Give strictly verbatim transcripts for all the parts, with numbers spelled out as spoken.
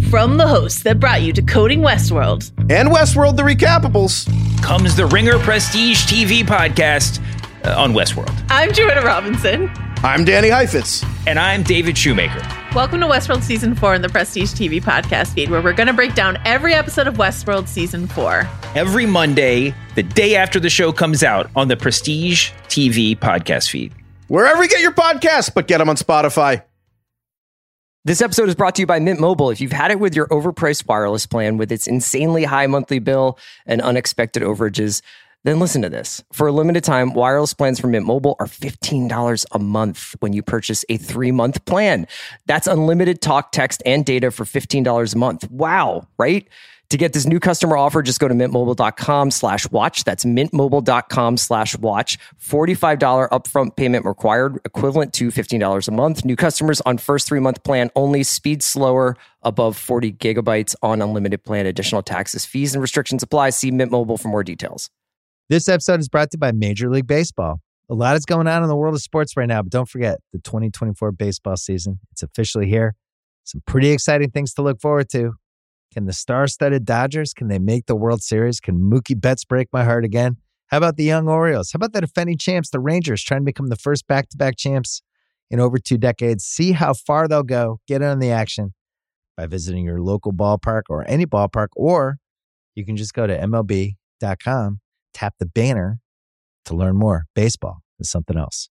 From the hosts that brought you Decoding Westworld and Westworld the Recappables comes the Ringer Prestige T V podcast uh, on Westworld. I'm Joanna Robinson. I'm Danny Heifetz. And I'm David Shoemaker. Welcome to Westworld Season four in the Prestige T V podcast feed, where we're going to break down every episode of Westworld Season four. Every Monday, the day after the show comes out on the Prestige T V podcast feed. Wherever you get your podcasts, but get them on Spotify. This episode is brought to you by Mint Mobile. If you've had it with your overpriced wireless plan with its insanely high monthly bill and unexpected overages, then listen to this. For a limited time, wireless plans from Mint Mobile are fifteen dollars a month when you purchase a three-month plan. That's unlimited talk, text, and data for fifteen dollars a month. Wow, right? To get this new customer offer, just go to mintmobile.com slash watch. That's mintmobile.com slash watch. forty-five dollars upfront payment required, equivalent to fifteen dollars a month. New customers on first three-month plan only. Speed slower, above forty gigabytes on unlimited plan. Additional taxes, fees, and restrictions apply. See Mint Mobile for more details. This episode is brought to you by Major League Baseball. A lot is going on in the world of sports right now, but don't forget the twenty twenty-four baseball season. It's officially here. Some pretty exciting things to look forward to. Can the star-studded Dodgers, can they make the World Series? Can Mookie Betts break my heart again? How about the young Orioles? How about the defending champs, the Rangers, trying to become the first back-to-back champs in over two decades? See how far they'll go. Get in on the action by visiting your local ballpark or any ballpark, or you can just go to M L B dot com, tap the banner to learn more. Baseball is something else.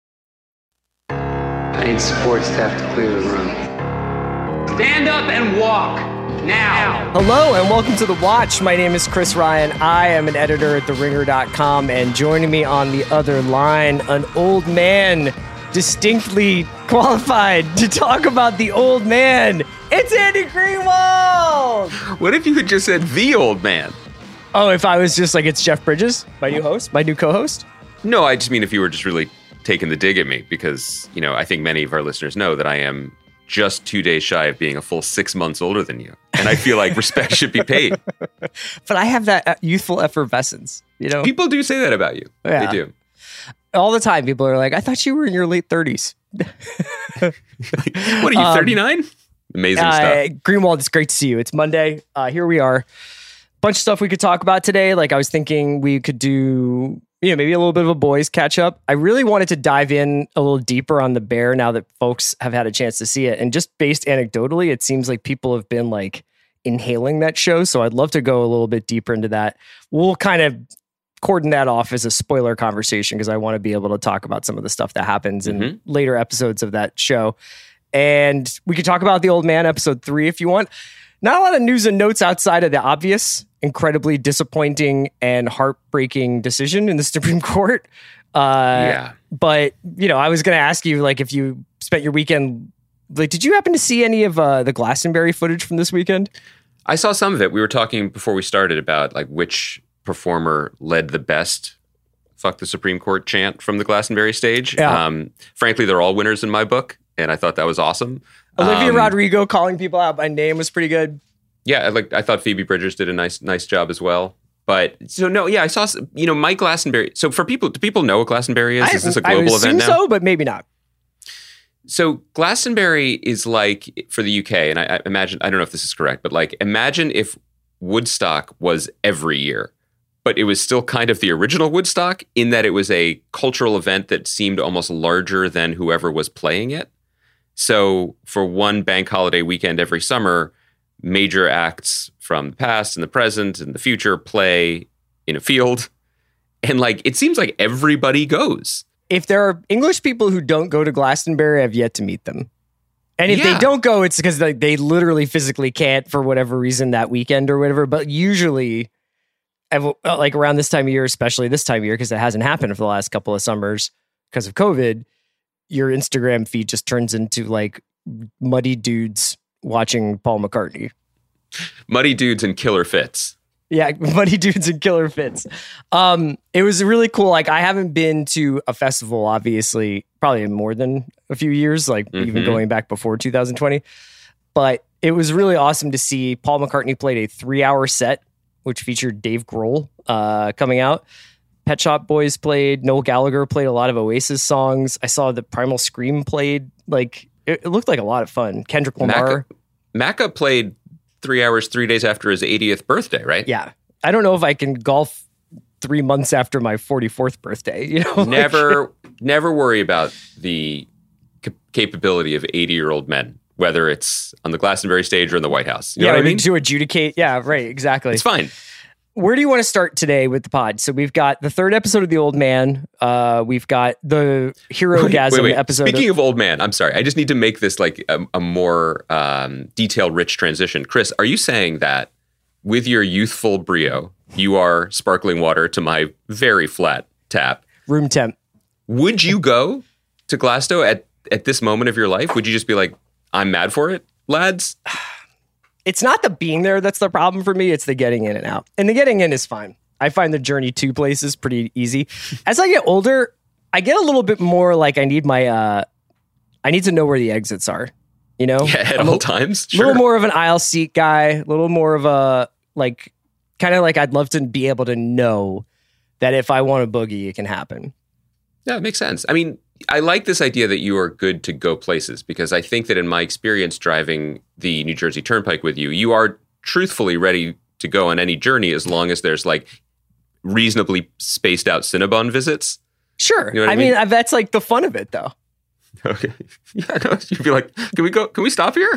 I need support staff to clear the room. Stand up and walk. Now. Hello and welcome to The Watch. My name is Chris Ryan. I am an editor at the ringer dot com, and joining me on the other line, an old man distinctly qualified to talk about the old man. It's Andy Greenwald! What if you had just said the old man? Oh, if I was just like, it's Jeff Bridges, my new host, my new co-host? No, I just mean if you were just really taking the dig at me, because, you know, I think many of our listeners know that I am just two days shy of being a full six months older than you. And I feel like respect should be paid. But I have that youthful effervescence, you know? People do say that about you. Yeah. They do. All the time, people are like, I thought you were in your late thirties. Like, what are you, thirty-nine? Um, Amazing uh, stuff. Greenwald, it's great to see you. It's Monday. Uh, here we are. Bunch of stuff we could talk about today. Like I was thinking we could do, you know, maybe a little bit of a boys catch up. I really wanted to dive in a little deeper on The Bear now that folks have had a chance to see it. And just based anecdotally, it seems like people have been like inhaling that show. So I'd love to go a little bit deeper into that. We'll kind of cordon that off as a spoiler conversation because I want to be able to talk about some of the stuff that happens in mm-hmm. later episodes of that show. And we could talk about The Old Man episode three if you want. Not a lot of news and notes outside of the obvious, incredibly disappointing and heartbreaking decision in the Supreme Court. Uh, yeah. But, you know, I was going to ask you, like, if you spent your weekend, like, did you happen to see any of uh, the Glastonbury footage from this weekend? I saw some of it. We were talking before we started about, like, which performer led the best fuck the Supreme Court chant from the Glastonbury stage. Yeah. Um, frankly, they're all winners in my book, and I thought that was awesome. Olivia um, Rodrigo calling people out by name was pretty good. Yeah, like I thought Phoebe Bridgers did a nice nice job as well. But so no, yeah, I saw, you know, Mike Glastonbury. So for people, do people know what Glastonbury is? I, is this a global I event now? so, but maybe not. So Glastonbury is like, for the U K, and I, I imagine, I don't know if this is correct, but like imagine if Woodstock was every year, but it was still kind of the original Woodstock in that it was a cultural event that seemed almost larger than whoever was playing it. So for one bank holiday weekend every summer, major acts from the past and the present and the future play in a field. And like, it seems like everybody goes. If there are English people who don't go to Glastonbury, I've yet to meet them. And if yeah. they don't go, it's because like, they literally physically can't for whatever reason that weekend or whatever. But usually, like around this time of year, especially this time of year, because it hasn't happened for the last couple of summers because of COVID, your Instagram feed just turns into like muddy dudes watching Paul McCartney. Muddy dudes and killer fits. Yeah, muddy dudes and killer fits. Um, it was really cool. Like I haven't been to a festival, obviously, probably in more than a few years, like mm-hmm. even going back before two thousand twenty. But it was really awesome to see Paul McCartney played a three-hour set, which featured Dave Grohl uh, coming out. Pet Shop Boys played. Noel Gallagher played a lot of Oasis songs. I saw that Primal Scream played. Like it, it looked like a lot of fun. Kendrick Lamar. Macca, Macca played three hours, three days after his eightieth birthday, right? Yeah. I don't know if I can golf three months after my forty-fourth birthday. You know, Never, never worry about the c- capability of eighty-year-old men, whether it's on the Glastonbury stage or in the White House. You know yeah, what I mean? to adjudicate. Yeah, right. Exactly. It's fine. Where do you want to start today with the pod? So we've got the third episode of The Old Man. Uh, we've got the Hero-gasm wait, wait, wait. episode. Speaking of, of Old Man, I'm sorry. I just need to make this like a, a more um, detail-rich transition. Chris, are you saying that with your youthful brio, you are sparkling water to my very flat tap? Room temp. Would you go to Glasto at, at this moment of your life? Would you just be like, I'm mad for it, lads? It's not the being there that's the problem for me. It's the getting in and out. And the getting in is fine. I find the journey to places pretty easy. As I get older, I get a little bit more like I need my, uh, I need to know where the exits are, you know? Yeah, at I'm all a, times. A Sure. little more of an aisle seat guy, a little more of a, like, kind of like I'd love to be able to know that if I want a boogie, it can happen. Yeah, it makes sense. I mean, I like this idea that you are good to go places because I think that in my experience driving the New Jersey Turnpike with you, you are truthfully ready to go on any journey as long as there's like reasonably spaced out Cinnabon visits. Sure. You know what I, I mean, mean? I- that's like the fun of it, though. Okay. Yeah, no, you'd be like, can we go? Can we stop here?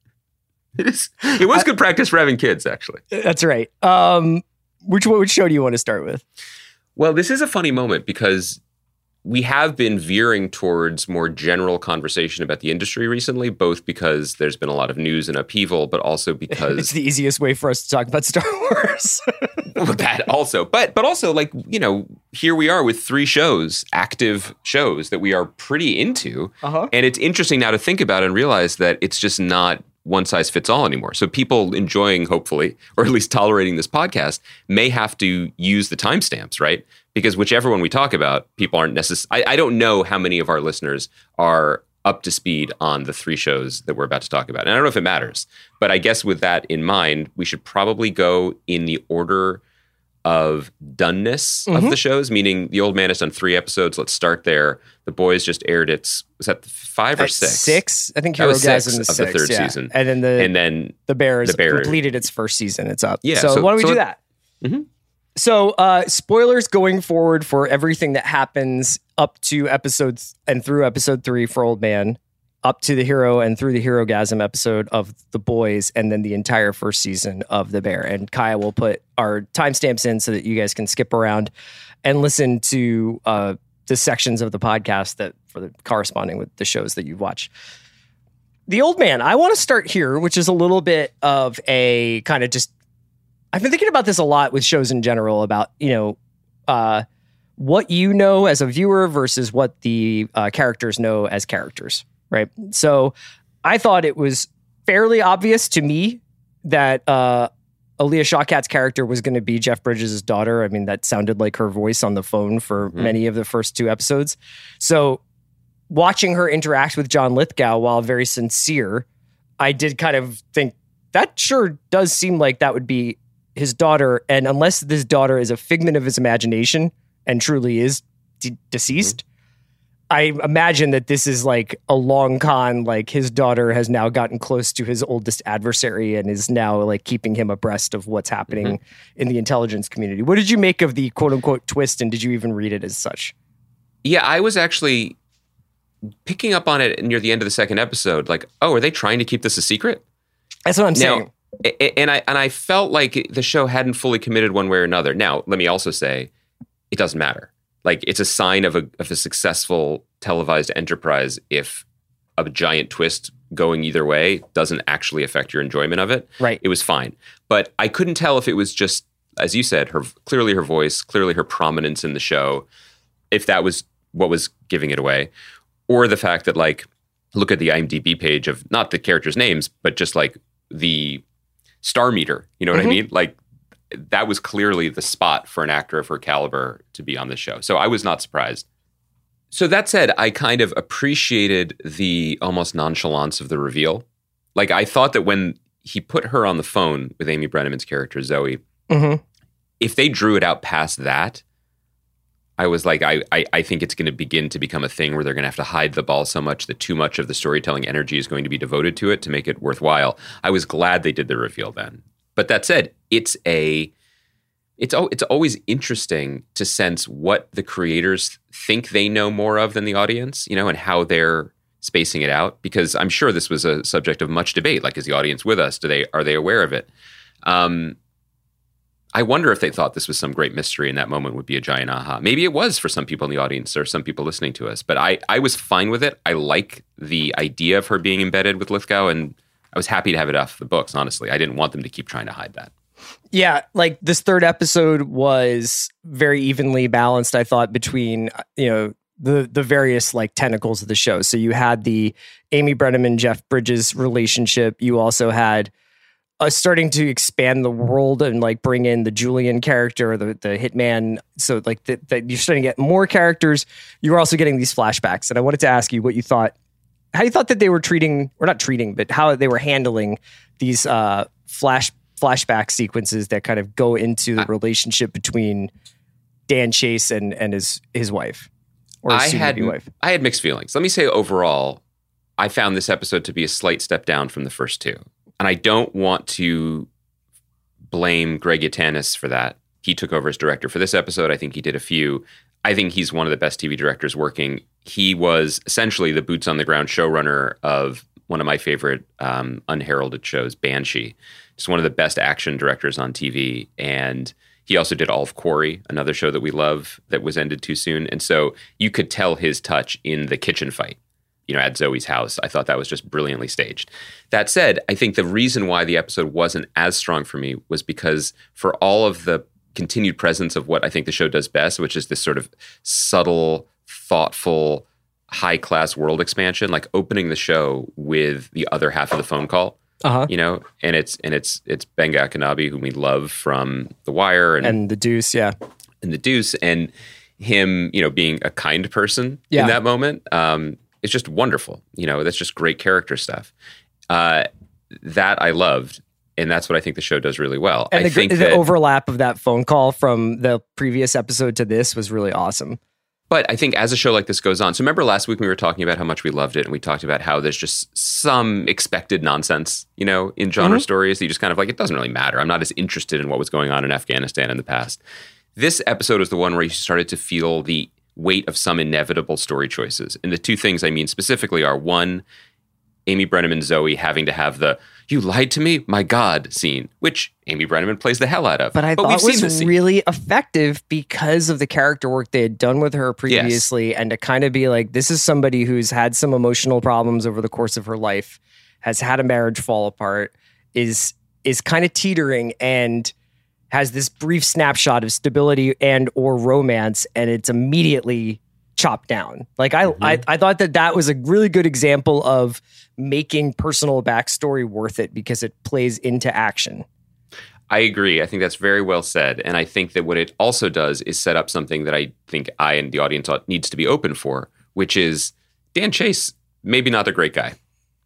It is. It was good practice for having kids, actually. That's right. Um, which which show do you want to start with? Well, this is a funny moment because we have been veering towards more general conversation about the industry recently, both because there's been a lot of news and upheaval, but also because It's the easiest way for us to talk about Star Wars. well, that also, but but also like, you know, here we are with three shows, active shows that we are pretty into. Uh-huh. And it's interesting now to think about and realize that it's just not one size fits all anymore. So people enjoying, hopefully, or at least tolerating this podcast may have to use the timestamps, right? Because whichever one we talk about, people aren't necessarily, I don't know how many of our listeners are up to speed on the three shows that we're about to talk about. And I don't know if it matters, but I guess with that in mind, we should probably go in the order of doneness Mm-hmm. of the shows, meaning The Old Man has done three episodes. Let's start there. The Boys just aired its, was that five or At six? Six? I think That was Hero-gasm six is of the six, third yeah. season. And then the And then the Bears The Bear- completed its first season. It's up. Yeah, So, so- why don't we so do it- that? Mhm. So uh, spoilers going forward for everything that happens up to episodes and through episode three for Old Man, up to the hero and through the Hero-gasm episode of The Boys, and then the entire first season of The Bear. And Kaya will put our timestamps in so that you guys can skip around and listen to uh, the sections of the podcast that for the corresponding with the shows that you've watched. The Old Man, I want to start here, which is a little bit of a kind of just, I've been thinking about this a lot with shows in general about, you know, uh, what you know as a viewer versus what the uh, characters know as characters, right? So I thought it was fairly obvious to me that uh, Aaliyah Shawkat's character was going to be Jeff Bridges' daughter. I mean, that sounded like her voice on the phone for Mm-hmm. many of the first two episodes. So watching her interact with John Lithgow, while very sincere, I did kind of think that sure does seem like that would be his daughter. And unless this daughter is a figment of his imagination and truly is de- deceased, mm-hmm. I imagine that this is like a long con, like his daughter has now gotten close to his oldest adversary and is now like keeping him abreast of what's happening mm-hmm. in the intelligence community. What did you make of the quote unquote twist? And did you even read it as such? Yeah, I was actually picking up on it near the end of the second episode. Like, oh, are they trying to keep this a secret? That's what I'm now, saying. And I and I felt like the show hadn't fully committed one way or another. Now, let me also say, it doesn't matter. Like, it's a sign of a of a successful televised enterprise if a giant twist going either way doesn't actually affect your enjoyment of it. Right. It was fine. But I couldn't tell if it was just, as you said, her clearly her voice, clearly her prominence in the show, if that was what was giving it away, or the fact that, like, look at the IMDb page of not the characters' names, but just like the star meter. You know what mm-hmm. I mean? Like, that was clearly the spot for an actor of her caliber to be on the show. So I was not surprised. So that said, I kind of appreciated the almost nonchalance of the reveal. Like, I thought that when he put her on the phone with Amy Brenneman's character, Zoe, mm-hmm. if they drew it out past that, I was like, I, I, I think it's going to begin to become a thing where they're going to have to hide the ball so much that too much of the storytelling energy is going to be devoted to it to make it worthwhile. I was glad they did the reveal then. But that said, it's a, it's it's always interesting to sense what the creators think they know more of than the audience, you know, and how they're spacing it out. Because I'm sure this was a subject of much debate. Like, is the audience with us? Do they are they aware of it? Um, I wonder if they thought this was some great mystery and that moment would be a giant aha. Maybe it was for some people in the audience or some people listening to us. But I, I was fine with it. I like the idea of her being embedded with Lithgow, and I was happy to have it off the books, honestly. I didn't want them to keep trying to hide that. Yeah, like this third episode was very evenly balanced, I thought, between, you know, the the various like tentacles of the show. So you had the Amy Brenneman, Jeff Bridges relationship. You also had Uh, starting to expand the world and like bring in the Julian character, the the hitman. So like that the, you're starting to get more characters. You're also getting these flashbacks. And I wanted to ask you what you thought, how you thought that they were treating, or not treating, but how they were handling these uh, flash flashback sequences that kind of go into the relationship between Dan Chase and and his his wife, or his I had wife. I had mixed feelings. Let me say overall, I found this episode to be a slight step down from the first two. And I don't want to blame Greg Yaitanes for that. He took over as director for this episode. I think he did a few. I think he's one of the best T V directors working. He was essentially the boots on the ground showrunner of one of my favorite um, unheralded shows, Banshee. Just one of the best action directors on T V. And he also did all of Quarry, another show that we love that was ended too soon. And so you could tell his touch in the kitchen fight, you know, at Zoe's house. I thought that was just brilliantly staged. That said, I think the reason why the episode wasn't as strong for me was because for all of the continued presence of what I think the show does best, which is this sort of subtle, thoughtful, high-class world expansion, like opening the show with the other half of the phone call, uh-huh. you know, and it's and it's it's Ben Gakanabe, whom we love from The Wire and, and The Deuce, yeah, and The Deuce, and him, you know, being a kind person yeah. in that moment. Um, It's just wonderful. You know, that's just great character stuff. Uh, that I loved. And that's what I think the show does really well. And I the, think the that, overlap of that phone call from the previous episode to this was really awesome. But I think as a show like this goes on, so remember last week we were talking about how much we loved it, and we talked about how there's just some expected nonsense, you know, in genre mm-hmm. stories. You just kind of like, it doesn't really matter. I'm not as interested in what was going on in Afghanistan in the past. This episode is the one where you started to feel the weight of some inevitable story choices. And the two things I mean specifically are, one, Amy Brenneman Zoe having to have the "you lied to me, my God" scene, which Amy Brenneman plays the hell out of. But I but thought it was really effective because of the character work they had done with her previously, yes. and to kind of be like, this is somebody who's had some emotional problems over the course of her life, has had a marriage fall apart, is is kind of teetering, and has this brief snapshot of stability and or romance, and it's immediately chopped down. Like I, mm-hmm. I, I thought that that was a really good example of making personal backstory worth it because it plays into action. I agree. I think that's very well said. And I think that what it also does is set up something that I think I and the audience needs to be open for, which is Dan Chase, maybe not the great guy.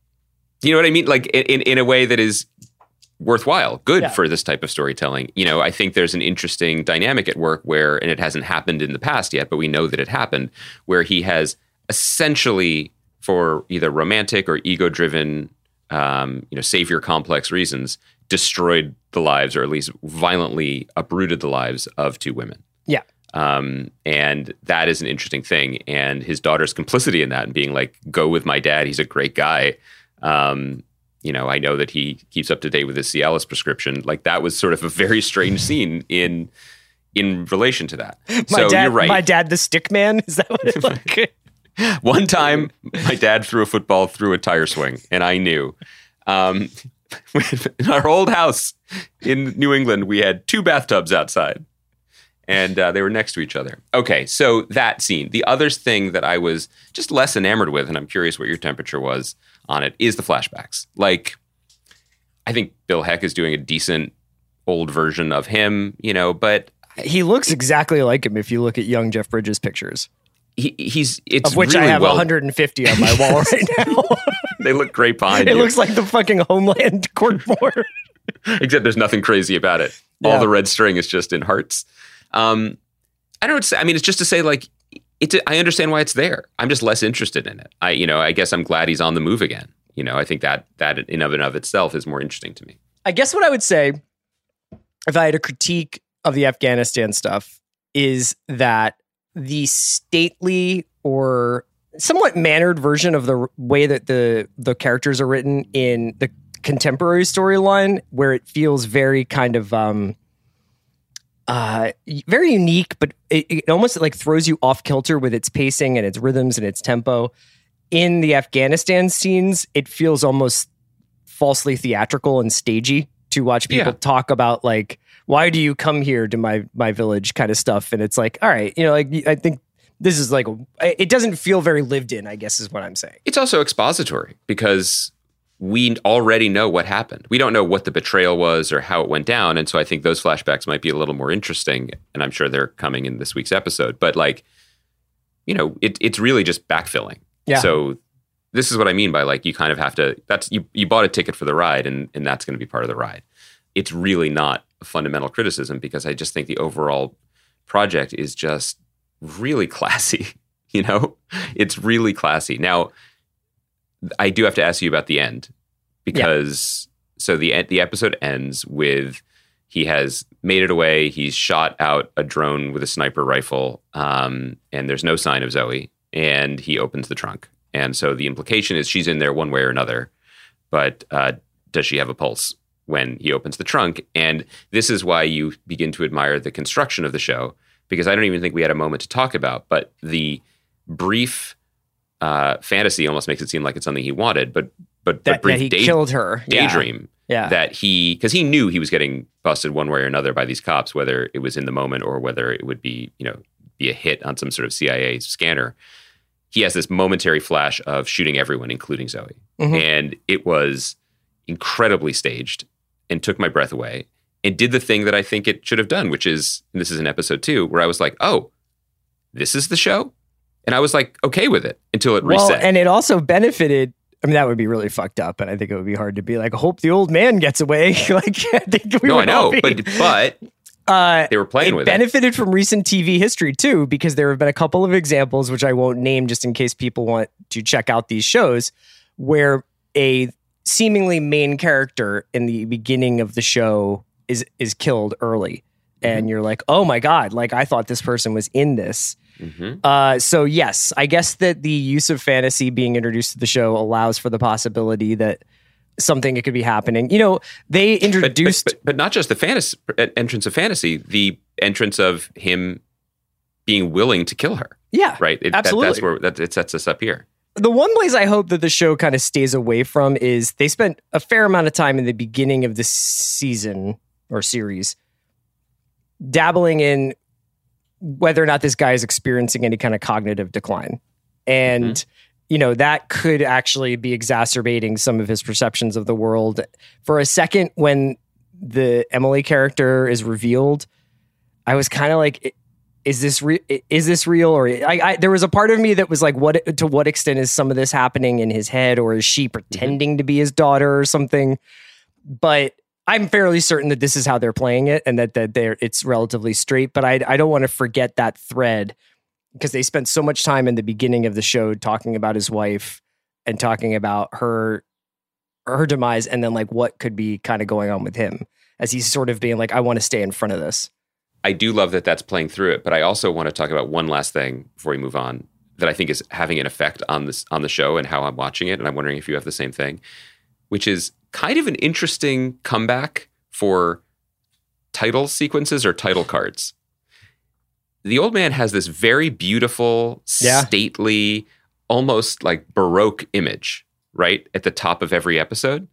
You know what I mean? Like in, in a way that is worthwhile, good yeah. for this type of storytelling. You know, I think there's an interesting dynamic at work where, and it hasn't happened in the past yet, but we know that it happened, where he has essentially, for either romantic or ego-driven, um, you know, savior complex reasons, destroyed the lives, or at least violently uprooted the lives of two women. Yeah. Um, and that is an interesting thing. And his daughter's complicity in that and being like, go with my dad, he's a great guy. Um, You know, I know that he keeps up to date with his Cialis prescription. Like, that was sort of a very strange scene in in relation to that. My so dad, you're right. My dad, the stick man? Is that what it's like? One time, my dad threw a football through a tire swing, and I knew. Um, in our old house in New England, we had two bathtubs outside, and uh, they were next to each other. Okay, so that scene. The other thing that I was just less enamored with, and I'm curious what your temperature was on it, is the flashbacks. Like, I think Bill Heck is doing a decent old version of him, you know, but he looks exactly like him if you look at young Jeff Bridges pictures. He, he's it's of which really I have well, one hundred fifty on my wall right now. They look great behind it you. It looks like the fucking Homeland court board. Except there's nothing crazy about it. All yeah. the red string is just in hearts. Um, I don't know what to say. I mean, it's just to say, like, it's. A, I understand why it's there. I'm just less interested in it. I, you know, I guess I'm glad he's on the move again. You know, I think that that in of and of itself is more interesting to me. I guess what I would say, if I had a critique of the Afghanistan stuff, is that the stately or somewhat mannered version of the way that the the characters are written in the contemporary storyline, where it feels very kind of um, uh, very unique, but it, it almost like throws you off kilter with its pacing and its rhythms and its tempo. In the Afghanistan scenes, it feels almost falsely theatrical and stagey to watch people Yeah. talk about, like, why do you come here to my my village kind of stuff. And it's like, all right, you know, like, I think this is like, it doesn't feel very lived in, I guess is what I'm saying. It's also expository because we already know what happened. We don't know what the betrayal was or how it went down. And so I think those flashbacks might be a little more interesting. And I'm sure they're coming in this week's episode. But, like, you know, it, it's really just backfilling. Yeah. So this is what I mean by, like, you kind of have to, that's, you, you bought a ticket for the ride, and, and that's going to be part of the ride. It's really not a fundamental criticism, because I just think the overall project is just really classy. You know, it's really classy. Now, I do have to ask you about the end, because yeah. so the the episode ends with he has made it away. He's shot out a drone with a sniper rifle, um, and there's no sign of Zoe. And he opens the trunk, and so the implication is she's in there one way or another. But uh, does she have a pulse when he opens the trunk? And this is why you begin to admire the construction of the show, because I don't even think we had a moment to talk about, but the brief uh, fantasy almost makes it seem like it's something he wanted, but but That, but brief that he day, killed her. Yeah. daydream Yeah. that he, because he knew he was getting busted one way or another by these cops, whether it was in the moment or whether it would be, you know, be a hit on some sort of C I A scanner. He has this momentary flash of shooting everyone, including Zoe. Mhm. And it was incredibly staged and took my breath away and did the thing that I think it should have done, which is, and this is in episode two, where I was like, oh, this is the show? And I was like, okay with it until it Well, reset. and it also benefited. I mean, that would be really fucked up, and I think it would be hard to be like, hope the old man gets away. Like, I think we no, I would all know, be- but but uh, they were playing it with benefited from recent T V history too, because there have been a couple of examples, which I won't name just in case people want to check out these shows, where a seemingly main character in the beginning of the show is is killed early, and Mhm. you're like, oh my god, like I thought this person was in this. it. hmm Uh, so yes, I guess that the use of fantasy being introduced to the show allows for the possibility that something it could be happening. You know, they But, but, introduced. but, but not just the fantasy entrance of fantasy, the entrance of him being willing to kill her. yeah, Right. It, Absolutely. That, that's where that it sets us up here. the one place I hope that the show kind of stays away from is they spent a fair amount of time in the beginning of this season or series dabbling in whether or not this guy is experiencing any kind of cognitive decline. And, Mhm. you know, that could actually be exacerbating some of his perceptions of the world. For a second, when the Emily character is revealed, I was kind of like, is this re- is this real? Or I, I, there was a part of me that was like, what, to what extent is some of this happening in his head, or is she pretending to be his daughter or something? But I'm fairly certain that this is how they're playing it, and that that they're it's relatively straight. But I I don't want to forget that thread, because they spent so much time in the beginning of the show talking about his wife and talking about her her demise, and then like what could be kind of going on with him as he's sort of being like, I want to stay in front of this. I do love that that's playing through it, but I also want to talk about one last thing before we move on that I think is having an effect on this on the show and how I'm watching it, and I'm wondering if you have the same thing, which is kind of an interesting comeback for title sequences or title cards. The old man has this very beautiful, Yeah. stately, almost like Baroque image, right, at the top of every episode.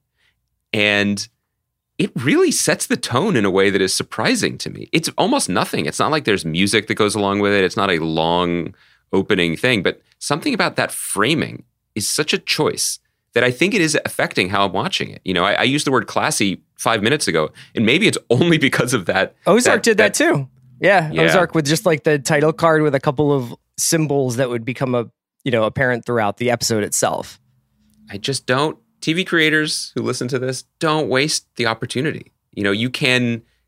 And it really sets the tone in a way that is surprising to me. It's almost nothing. It's not like there's music that goes along with it. It's not a long opening thing, but something about that framing is such a choice that I think it is affecting how I'm watching it. You know, I, I used the word classy five minutes ago, and maybe it's only because of that. Ozark did that, too. Yeah, Yeah. Ozark with just like the title card with a couple of symbols that would become a you know apparent throughout the episode itself. I just don't, T V creators who listen to this, don't waste the opportunity. You know, you can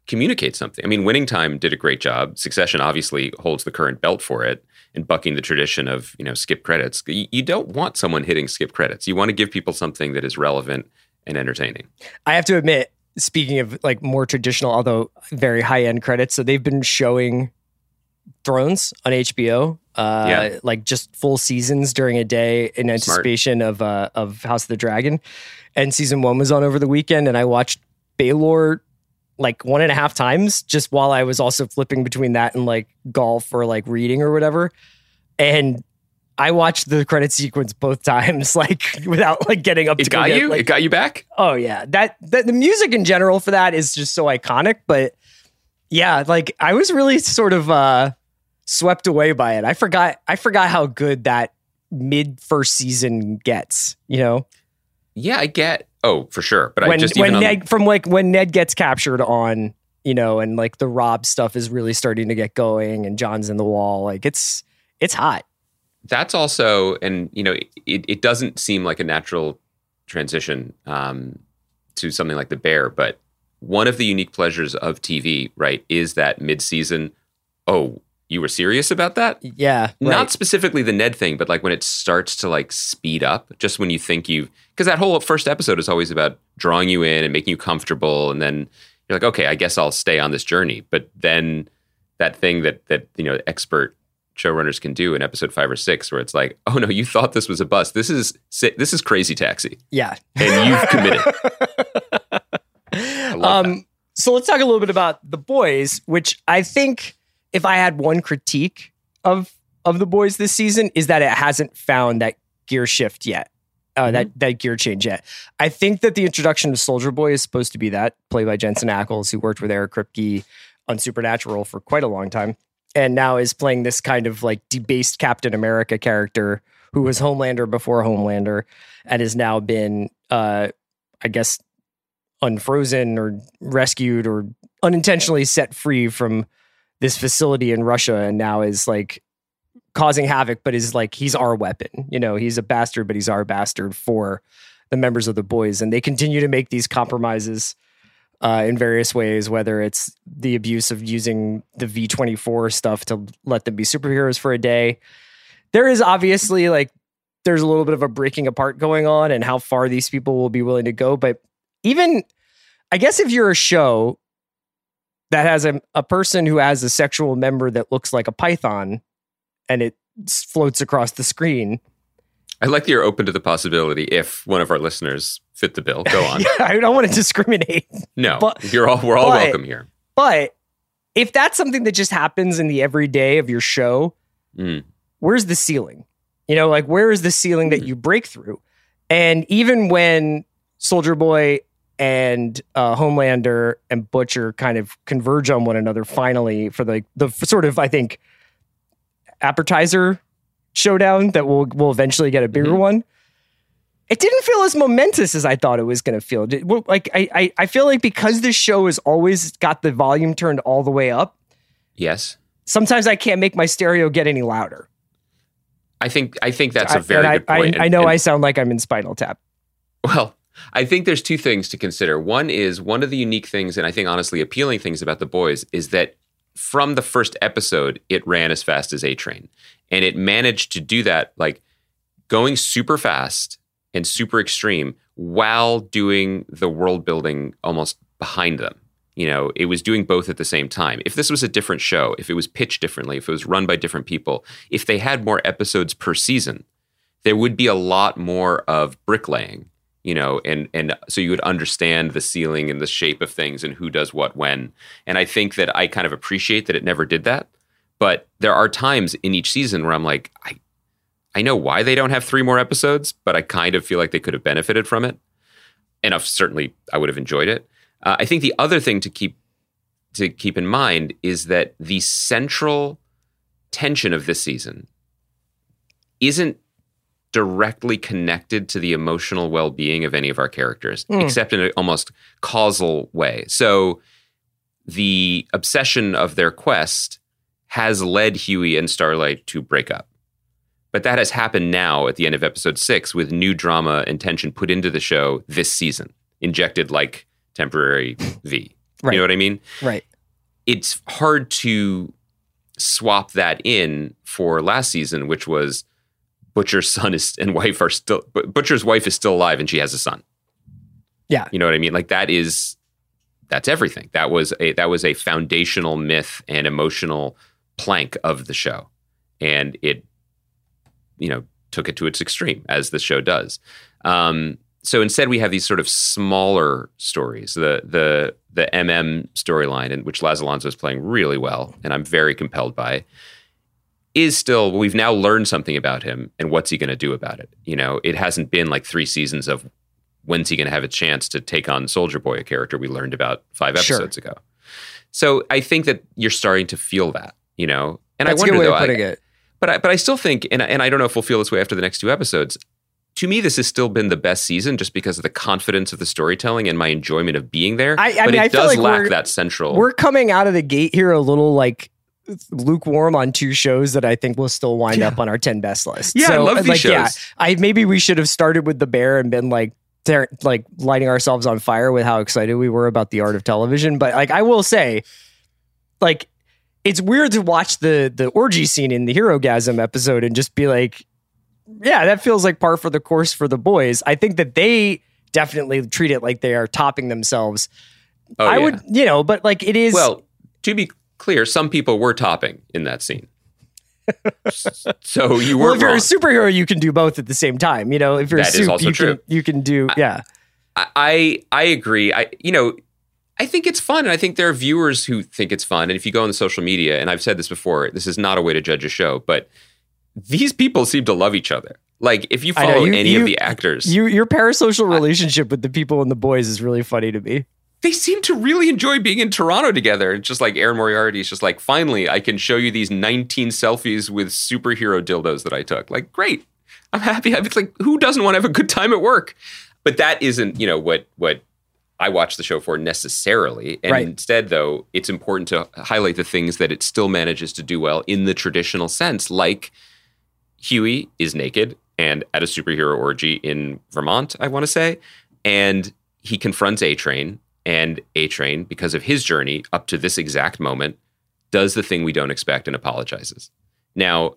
communicate something. I mean, Winning Time did a great job. Succession obviously holds the current belt for it and bucking the tradition of, you know, skip credits. You, you don't want someone hitting skip credits. You want to give people something that is relevant and entertaining. I have to admit, speaking of like more traditional, although very high end credits, so they've been showing Thrones on H B O, uh, Yeah. like just full seasons during a day in anticipation of uh, of House of the Dragon. And season one was on over the weekend, and I watched Baelor like one and a half times just while I was also flipping between that and like golf or like reading or whatever. And I watched the credit sequence both times, like without like getting up It to got go get, you? like, It got you back? oh yeah, that, that the music in general for that is just so iconic. But yeah, like I was really sort of uh, swept away by it. I forgot. I forgot how good that mid first season gets. You know, Yeah, I get. Oh, for sure. But I when just when even on- Ned from like when Ned gets captured on, you know, and like the Rob stuff is really starting to get going, and John's in the wall. Like it's it's hot. that's also, and you know, it, it doesn't seem like a natural transition um, to something like The Bear, but one of the unique pleasures of T V, right, is that mid-season, oh, you were serious about that? Yeah, Not right. specifically the Ned thing, but like when it starts to like speed up, just when you think you've, because that whole first episode is always about drawing you in and making you comfortable. And then you're like, okay, I guess I'll stay on this journey. But then that thing that, that, you know, expert showrunners can do in episode five or six, where it's like, oh no, you thought this was a bust. This is, this is Crazy Taxi. Yeah. And you've committed. I love Um, so let's talk a little bit about The Boys, which I think if I had one critique of of The Boys this season is that it hasn't found that gear shift yet, uh, that that gear change yet. I think that the introduction of Soldier Boy is supposed to be that, played by Jensen Ackles, who worked with Eric Kripke on Supernatural for quite a long time, and now is playing this kind of like debased Captain America character who was Homelander before Homelander and has now been, uh, I guess, unfrozen or rescued or unintentionally set free from this facility in Russia, and now is like causing havoc, but is like, he's our weapon. You know, he's a bastard, but he's our bastard for the members of The Boys. And they continue to make these compromises uh, in various ways, whether it's the abuse of using the V twenty-four stuff to let them be superheroes for a day. There is obviously like, there's a little bit of a breaking apart going on and how far these people will be willing to go. But even, I guess if you're a show that has a, a person who has a sexual member that looks like a python and it s- floats across the screen. I like that you're open to the possibility if one of our listeners fit the bill. Go on. I don't want to discriminate. No, But- you're all, we're all but- welcome here. But if that's something that just happens in the everyday of your show, Mm. where's the ceiling? You know, like where is the ceiling that you break through? And even when Soldier Boy and uh, Homelander and Butcher kind of converge on one another finally for the the for sort of, I think, appetizer showdown that will will eventually get a bigger Mhm. one. It didn't feel as momentous as I thought it was going to feel. Did- well, Like I, I I feel like because this show has always got the volume turned all the way up, Yes. sometimes I can't make my stereo get any louder. I think I think that's a I- very and I, good point. I, I And- know and- I sound like I'm in Spinal Tap. Well, I think there's two things to consider. One is one of the unique things, and I think honestly appealing things about The Boys is that from the first episode, it ran as fast as A-Train. And it managed to do that, like going super fast and super extreme while doing the world building almost behind them. You know, it was doing both at the same time. If this was a different show, if it was pitched differently, if it was run by different people, if they had more episodes per season, there would be a lot more of bricklaying. You know, and and so you would understand the ceiling and the shape of things and who does what when. And I think that I kind of appreciate that it never did that. But there are times in each season where I'm like, I I know why they don't have three more episodes, but I kind of feel like they could have benefited from it. And I've, certainly I would have enjoyed it. Uh, I think the other thing to keep to keep in mind is that the central tension of this season isn't directly connected to the emotional well-being of any of our characters, Mm. except in an almost causal way. So the obsession of their quest has led Huey and Starlight to break up. But that has happened now at the end of episode six with new drama and tension put into the show this season, injected like temporary V. Right. You know what I mean? Right. It's hard to swap that in for last season, which was Butcher's son is and wife are still, Butcher's wife is still alive and she has a son. Yeah. You know what I mean? Like that is, that's everything. That was a, that was a foundational myth and emotional plank of the show. And it, you know, took it to its extreme, as the show does. Um, so instead we have these sort of smaller stories, the, the, the M M storyline, in which Laz Alonso is playing really well, and I'm very compelled by, is still, we've now learned something about him, and what's he going to do about it? You know, it hasn't been like three seasons of when's he going to have a chance to take on Soldier Boy, a character we learned about five episodes Sure. ago. So I think that you're starting to feel that, you know, and That's I a wonder good way though, of putting I, it. but I, but I still think, and, and I don't know if we'll feel this way after the next two episodes, to me, this has still been the best season just because of the confidence of the storytelling and my enjoyment of being there. I- I but mean, it I feel does like lack we're- that central. We're coming out of the gate here a little like lukewarm on two shows that I think will still wind Yeah. up on our ten best list. Yeah, I so, love these like, Yeah, shows. I maybe we should have started with The Bear and been like, ter- like lighting ourselves on fire with how excited we were about the art of television. But like, I will say, like, it's weird to watch the the orgy scene in the Herogasm episode and just be like, yeah, that feels like par for the course for the boys. I think that they definitely treat it like they are topping themselves. Oh, I yeah. would, you know, but like it is. Well, to be clear, some people were topping in that scene. So you well, were if you're wrong. a superhero, you can do both at the same time. You know, if you're That a is soup, also you true. can you can do yeah. I I agree. I you know, I think it's fun, and I think there are viewers who think it's fun. And if you go on the social media, and I've said this before, this is not a way to judge a show, but these people seem to love each other. Like if you I know, follow you- any you- of the actors, You your parasocial relationship with the people and the boys is really funny to me. they seem to really enjoy being in Toronto together. It's just like Aaron Moriarty is just like, finally, I can show you these nineteen selfies with superhero dildos that I took. Like, great. I'm happy. It's like, who doesn't want to have a good time at work? But that isn't, you know, what what I watch the show for necessarily. And Right. instead, though, it's important to highlight the things that it still manages to do well in the traditional sense, like Huey is naked and at a superhero orgy in Vermont, I want to say. And he confronts A-Train. And A-Train, because of his journey up to this exact moment, does the thing we don't expect and apologizes. Now,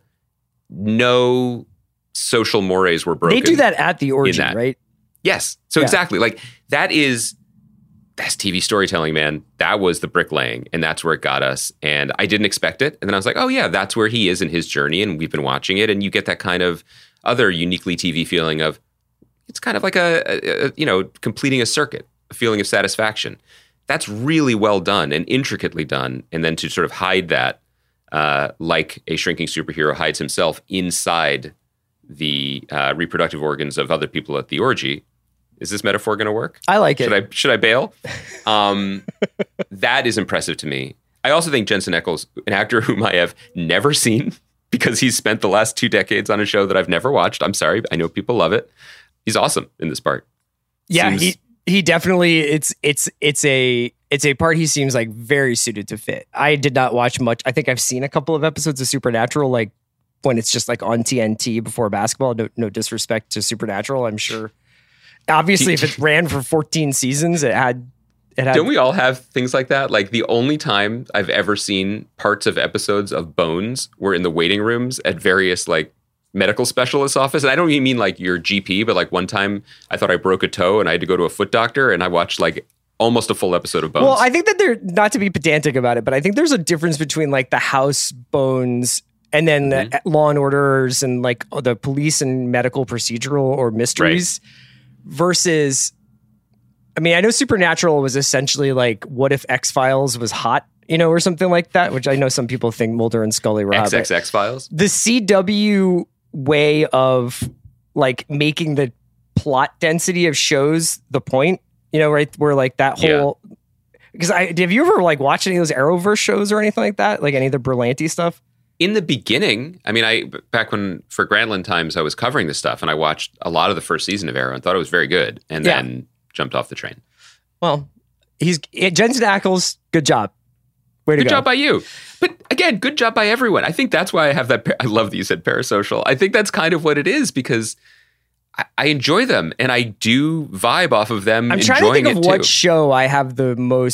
no social mores were broken. They do that at the orgy, that. right? Yes. So Yeah. exactly. Like that is that's T V storytelling, man. That was the bricklaying, and that's where it got us. And I didn't expect it. And then I was like, oh yeah, that's where he is in his journey, and we've been watching it. And you get that kind of other uniquely T V feeling of it's kind of like a, a, a you know, completing a circuit, a feeling of satisfaction. That's really well done and intricately done. And then to sort of hide that, uh, like a shrinking superhero hides himself inside the uh, reproductive organs of other people at the orgy. Is this metaphor going to work? I like Should it. I should I bail? Um, that is impressive to me. I also think Jensen Ackles, an actor whom I have never seen because he's spent the last two decades on a show that I've never watched. I'm sorry, I know people love it. He's awesome in this part. Yeah, Seems- he he definitely it's it's it's a it's a part he seems like very suited to fit. I did not watch much. I think I've seen a couple of episodes of Supernatural, like when it's just like on T N T before basketball. No, no disrespect to Supernatural, I'm sure. Obviously, if it ran for fourteen seasons, it had it had. Don't we all have things like that? Like the only time I've ever seen parts of episodes of Bones were in the waiting rooms at various like medical specialist office. And I don't even mean like your G P, but like one time I thought I broke a toe and I had to go to a foot doctor, and I watched like almost a full episode of Bones. Well, I think that they're not to be pedantic about it, but I think there's a difference between like the House Bones and then Mm-hmm. the Law and Orders and like the police and medical procedural or mysteries versus. I mean, I know Supernatural was essentially like, what if X-Files was hot, you know, or something like that, which I know some people think Mulder and Scully were hot. X X X Files. The C W way of like making the plot density of shows the point, you know, right? Where like that whole, because I, have you ever like watched any of those Arrowverse shows or anything like that? Like any of the Berlanti stuff? In the beginning, I mean, I back when for Grantland Times, I was covering this stuff, and I watched a lot of the first season of Arrow and thought it was very good, and Yeah. then jumped off the train. Well, he's Jensen Ackles. Good job. Way to Good go. job by you. But again, good job by everyone. I think that's why I have that. I love that you said parasocial. I think that's kind of what it is because I, I enjoy them and I do vibe off of them. I'm trying to enjoying think of it what too. show I have the most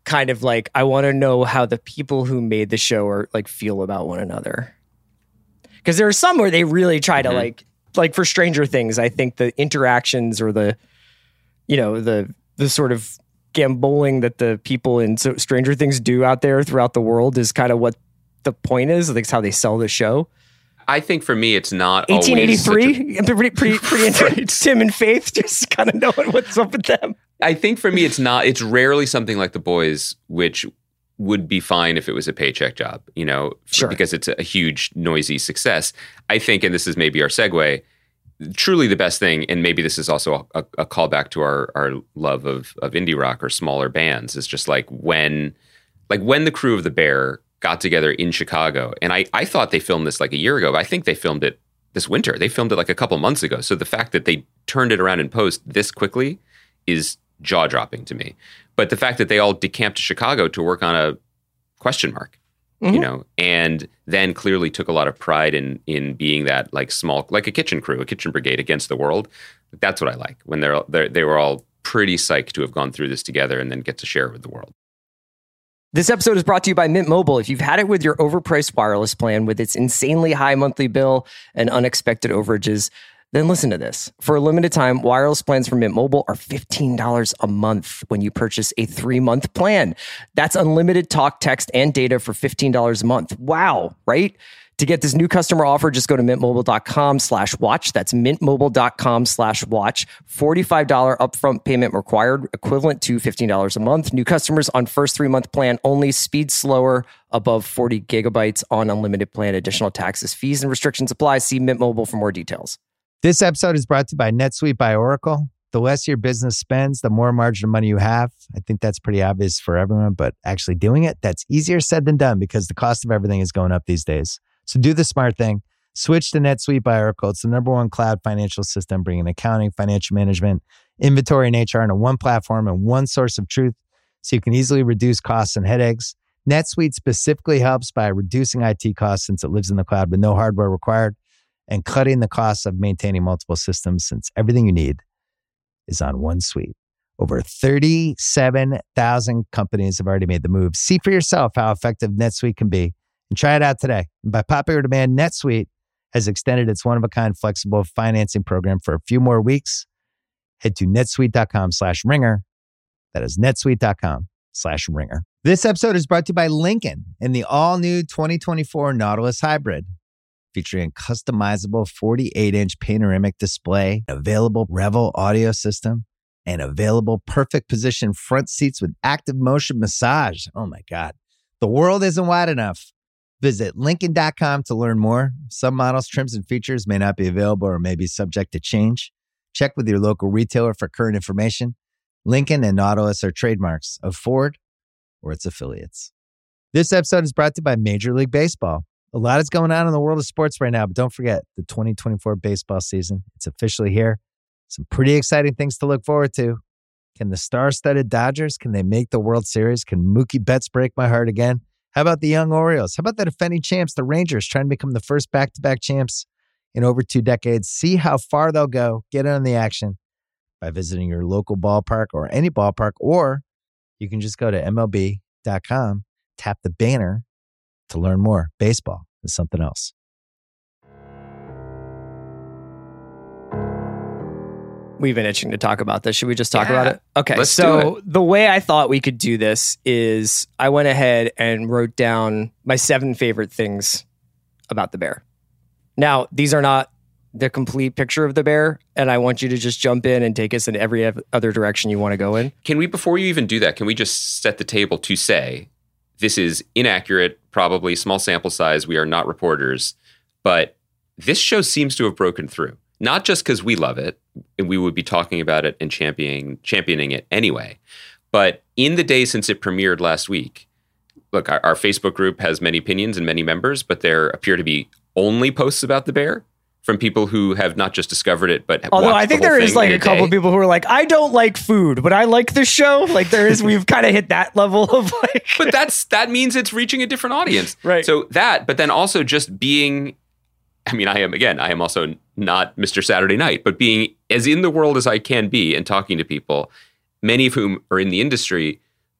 kind of like, I want to know how the people who made the show are like feel about one another. Because there are some where they really try Mm-hmm. to like, like for Stranger Things, I think the interactions or the, you know, the the sort of gamboling that the people in so Stranger Things do out there throughout the world is kind of what the point is. I think it's how they sell the show. I think for me, it's not eighteen eighty-three, always such a- pretty, pretty, pretty into Right. Tim and Faith, just kind of knowing what's up with them. I think for me, it's not. It's rarely something like The Boys, which would be fine if it was a paycheck job, you know, f- Sure. because it's a huge, noisy success. I think, and this is maybe our segue, truly the best thing, and maybe this is also a, a callback to our our love of of indie rock or smaller bands, is just like when, like when the crew of The Bear got together in Chicago, and I I thought they filmed this like a year ago, but I think they filmed it this winter. They filmed it like a couple months ago. So the fact that they turned it around in post this quickly is jaw-dropping to me. But the fact that they all decamped to Chicago to work on a question mark, Mhm. you know, and then clearly took a lot of pride in in being that like small, like a kitchen crew, a kitchen brigade against the world. That's what I like, when they're, they're they were all pretty psyched to have gone through this together and then get to share it with the world. This episode is brought to you by Mint Mobile. If you've had it with your overpriced wireless plan with its insanely high monthly bill and unexpected overages, then listen to this. For a limited time, wireless plans from Mint Mobile are fifteen dollars a month when you purchase a three-month plan. That's unlimited talk, text, and data for fifteen dollars a month. Wow, right? To get this new customer offer, just go to mintmobile.com slash watch. That's mintmobile.com slash watch. forty-five dollars upfront payment required, equivalent to fifteen dollars a month. New customers on first three-month plan only. Speed slower, above forty gigabytes on unlimited plan. Additional taxes, fees, and restrictions apply. See Mint Mobile for more details. This episode is brought to you by NetSuite by Oracle. The less your business spends, the more margin of money you have. I think that's pretty obvious for everyone, but actually doing it, that's easier said than done because the cost of everything is going up these days. So do the smart thing. Switch to NetSuite by Oracle. It's the number one cloud financial system, bringing accounting, financial management, inventory, and H R into one platform and one source of truth so you can easily reduce costs and headaches. NetSuite specifically helps by reducing I T costs since it lives in the cloud with no hardware required, and cutting the costs of maintaining multiple systems since everything you need is on one suite. Over thirty-seven thousand companies have already made the move. See for yourself how effective NetSuite can be and try it out today. And by popular demand, NetSuite has extended its one-of-a-kind flexible financing program for a few more weeks. Head to netsuite.com slash ringer. That is netsuite.com slash ringer. This episode is brought to you by Lincoln and the all-new twenty twenty-four Nautilus Hybrid, featuring customizable forty-eight inch panoramic display, available Revel audio system, and available perfect position front seats with active motion massage. Oh my God. The world isn't wide enough. Visit Lincoln dot com to learn more. Some models, trims, and features may not be available or may be subject to change. Check with your local retailer for current information. Lincoln and Nautilus are trademarks of Ford or its affiliates. This episode is brought to you by Major League Baseball. A lot is going on in the world of sports right now, but don't forget the twenty twenty-four baseball season. It's officially here. Some pretty exciting things to look forward to. Can the star-studded Dodgers, can they make the World Series? Can Mookie Betts break my heart again? How about the young Orioles? How about the defending champs, the Rangers, trying to become the first back-to-back champs in over two decades? See how far they'll go. Get in on the action by visiting your local ballpark or any ballpark, or you can just go to M L B dot com, tap the banner to learn more. Baseball is something else. We've been itching to talk about this. Should we just talk Yeah. about it? Okay. Let's so do the way I thought we could do this is I went ahead and wrote down my seven favorite things about the Bear. Now, these are not the complete picture of the Bear, and I want you to just jump in and take us in every ev- other direction you want to go in. Can we, before you even do that, can we just set the table to say this is inaccurate, probably small sample size. We are not reporters, but this show seems to have broken through. Not just because we love it, and we would be talking about it and championing championing it anyway, but in the days since it premiered last week, look, our, our Facebook group has many opinions and many members, but there appear to be only posts about the Bear from people who have not just discovered it, but Although watched I think the whole there is thing like in a couple day. people who are like, I don't like food, but I like the show. Like there is, we've kind of hit that level of like. But that's that means it's reaching a different audience, Right. So that, but then also just being. I mean, I am, again, I am also not Mister Saturday Night, but being as in the world as I can be and talking to people, many of whom are in the industry,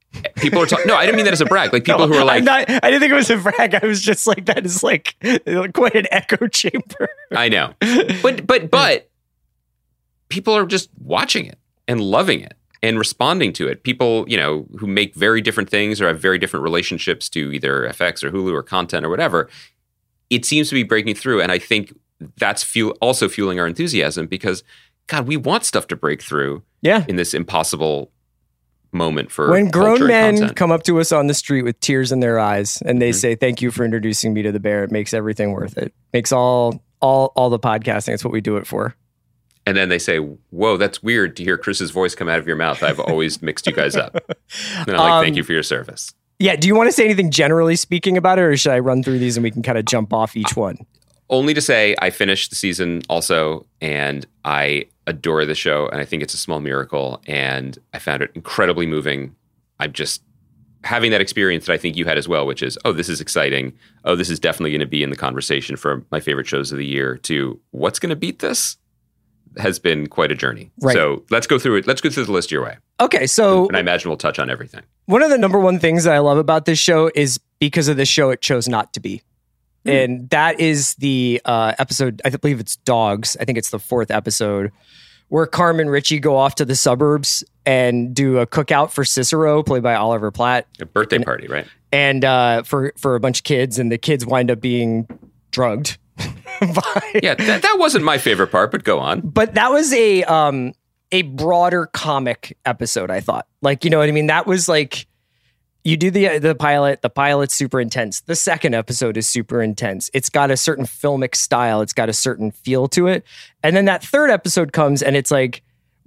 people are talking. No, I didn't mean that as a brag. Like people No, who are like, I'm not, I didn't think it was a brag. I was just like, that is like quite an echo chamber. I know, but but but people are just watching it and loving it and responding to it. People, you know, who make very different things or have very different relationships to either F X or Hulu or content or whatever. It seems to be breaking through, and I think that's fuel, also fueling our enthusiasm because, God, we want stuff to break through. Yeah. In this impossible moment for when grown culture and men content. come up to us on the street with tears in their eyes and they Mm-hmm. say, "Thank you for introducing me to the bear," it makes everything worth it. Makes all all all the podcasting. It's what we do it for. And then they say, "Whoa, that's weird to hear Chris's voice come out of your mouth. I've always mixed you guys up." And I'm like, Um, "Thank you for your service." Yeah. Do you want to say anything generally speaking about it, or should I run through these and we can kind of jump off each one? Only to say I finished the season also, and I adore the show, and I think it's a small miracle, and I found it incredibly moving. I'm just having that experience that I think you had as well, which is, oh, this is exciting. Oh, this is definitely going to be in the conversation for my favorite shows of the year, to what's going to beat this has been quite a journey. Right. So let's go through it. Let's go through the list your way. Okay. So And I imagine we'll touch on everything. one of the number one things that I love about this show is because of the show it chose not to be. Mm. And that is the uh, episode, I believe it's Dogs. I think it's the fourth episode where Carm and Richie go off to the suburbs and do a cookout for Cicero, played by Oliver Platt. A birthday party, right? And uh, for, for a bunch of kids, and the kids wind up being drugged. by, Yeah, that, that wasn't my favorite part, but go on. But that was a um a broader comic episode, I thought. Like, you know what I mean? That was like, you do the the pilot, the pilot's super intense. The second episode is super intense. It's got a certain filmic style. It's got a certain feel to it. And then that third episode comes and it's like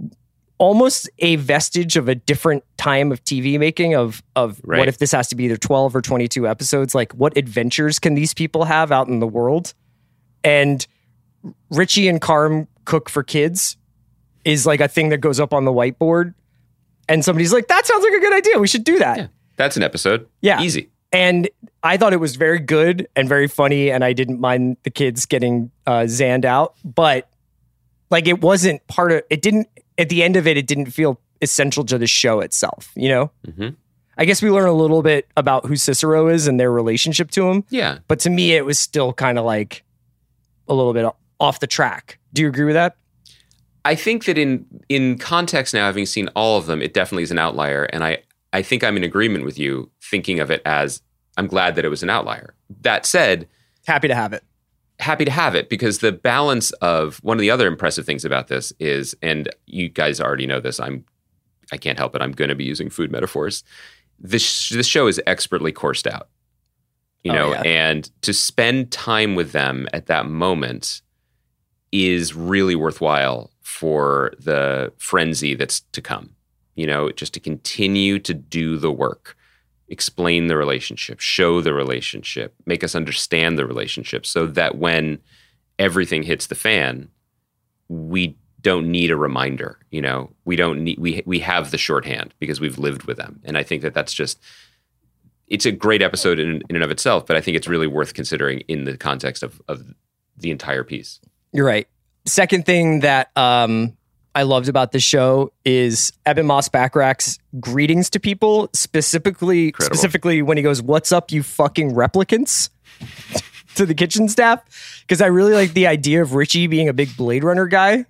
almost a vestige of a different time of T V making of of Right. what if this has to be either twelve or twenty-two episodes? Like, what adventures can these people have out in the world? And Richie and Carm cook for kids is like a thing that goes up on the whiteboard. And somebody's like, that sounds like a good idea. We should do that. Yeah. That's an episode. Yeah. Easy. And I thought it was very good and very funny. And I didn't mind the kids getting uh, zanned out. But like, it wasn't part of, it didn't, at the end of it, it didn't feel essential to the show itself, you know? Mm-hmm. I guess we learn a little bit about who Cicero is and their relationship to him. Yeah. But to me, it was still kind of like a little bit off the track. Do you agree with that? I think that in in context now, having seen all of them, it definitely is an outlier. And I, I think I'm in agreement with you thinking of it as, I'm glad that it was an outlier. That said, Happy to have it. happy to have it, because the balance of one of the other impressive things about this is, and you guys already know this, I'm I can't help it, I'm going to be using food metaphors. This this show is expertly coursed out, you Oh, know, yeah. and to spend time with them at that moment is really worthwhile for the frenzy that's to come. You know, just to continue to do the work, explain the relationship, show the relationship, make us understand the relationship, so that when everything hits the fan, we don't need a reminder. You know, we don't need, we, we have the shorthand because we've lived with them. And I think that that's just, it's a great episode in, in and of itself, but I think it's really worth considering in the context of, of the entire piece. You're right. Second thing that um, I loved about the show is Eben Moss Backrack's greetings to people, specifically Incredible. specifically when he goes, "What's up, you fucking replicants?" to the kitchen staff. Because I really like the idea of Richie being a big Blade Runner guy.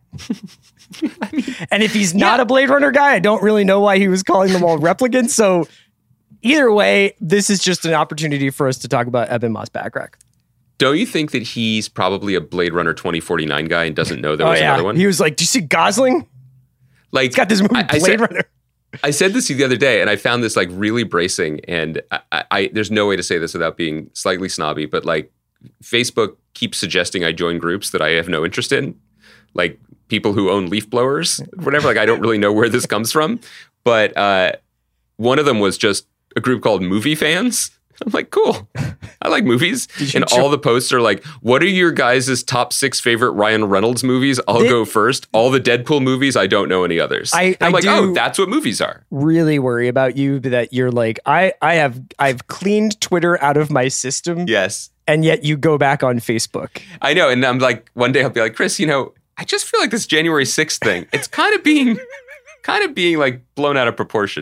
I mean, and if he's not yeah. a Blade Runner guy, I don't really know why he was calling them all replicants. So either way, this is just an opportunity for us to talk about Eben Moss Backrack. Don't you think that he's probably a Blade Runner twenty forty-nine guy and doesn't know there Oh was yeah, another one? he was like, "Do you see Gosling? Like, He's got this movie I- I Blade said- Runner." I said this to you the other day, and I found this like really bracing. And I, I, I, there's no way to say this without being slightly snobby, but like Facebook keeps suggesting I join groups that I have no interest in, like people who own leaf blowers, whatever. Like I don't really know where this comes from, but uh, one of them was just a group called Movie Fans. I'm like, cool. I like movies. And all the posts are like, what are your guys' top six favorite Ryan Reynolds movies? I'll They- go first. All the Deadpool movies, I don't know any others. I- I'm I like, do- oh, that's what movies are. Really worry about you that you're like, I, I have I've cleaned Twitter out of my system, Yes. and yet you go back on Facebook. I know. And I'm like, one day I'll be like, Chris, you know, I just feel like this January sixth thing, it's kind of being, kind of being like blown out of proportion.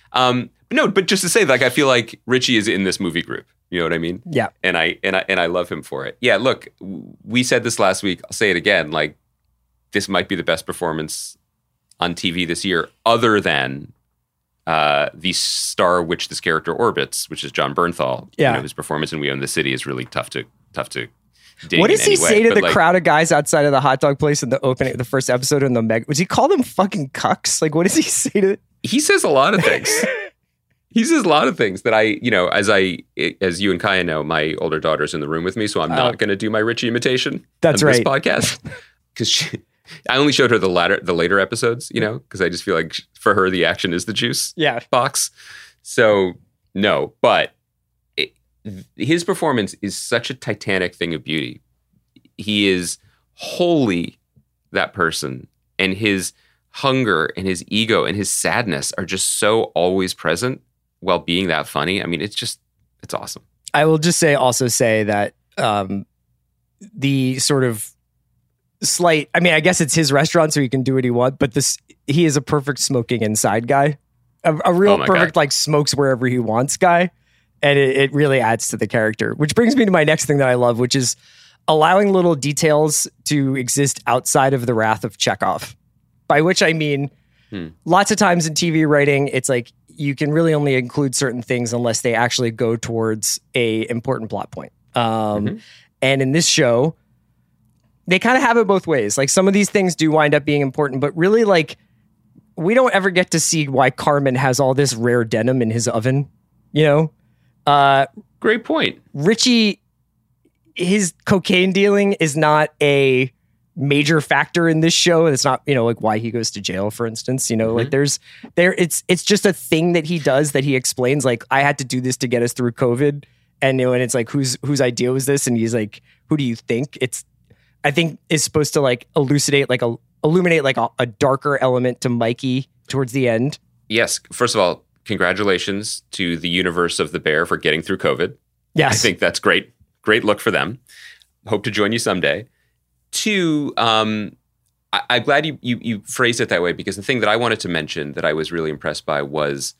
Um, no, but just to say, like, I feel like Richie is in this movie group. You know what I mean? Yeah. And I and I and I love him for it. Yeah. Look, we said this last week. I'll say it again. Like, this might be the best performance on T V this year, other than uh, the star which this character orbits, which is John Bernthal. Yeah. You know, his performance in We Own the City is really tough to tough to. Dig What does in he any way. say to But, the like, crowd of guys outside of the hot dog place in the opening, the first episode in the Meg? Was he call them fucking cucks? Like, what does he say to? He says a lot of things. He says a lot of things that I, you know, as I, as you and Kaya know, my older daughter's in the room with me, so I'm not Oh. going to do my Richie imitation. That's on right. This podcast, because I only showed her the latter, the later episodes, you know, because I just feel like for her the action is the juice Yeah. box. So no, but it, his performance is such a titanic thing of beauty. He is wholly that person, and his hunger and his ego and his sadness are just so always present while being that funny. I mean, it's just, it's awesome. I will just say, also say that um, the sort of slight, I mean, I guess it's his restaurant, so he can do what he wants, but this, he is a perfect smoking inside guy, a, a real Oh my perfect, God. like, smokes wherever he wants guy. And it, it really adds to the character, which brings me to my next thing that I love, which is allowing little details to exist outside of the wrath of Chekhov. By which I mean, Hmm. lots of times in T V writing, it's like you can really only include certain things unless they actually go towards a important plot point. Um, Mhm. And in this show, they kind of have it both ways. Like, some of these things do wind up being important, but really, like, we don't ever get to see why Carmen has all this rare denim in his oven. You know, uh, Great point. Richie, his cocaine dealing is not a major factor in this show. It's not, you know, like why he goes to jail, for instance. You know, Mm-hmm. like there's there. It's it's just a thing that he does that he explains. Like, I had to do this to get us through COVID, and you know, and it's like, whose whose idea was this? And he's like, who do you think? It's, I think, is supposed to like elucidate, like a illuminate like a, a darker element to Mikey towards the end. Yes. First of all, congratulations to the universe of the Bear for getting through COVID. Yes, I think that's great. Great look for them. Hope to join you someday. Two, um, I, I'm glad you, you you phrased it that way, because the thing that I wanted to mention that I was really impressed by was,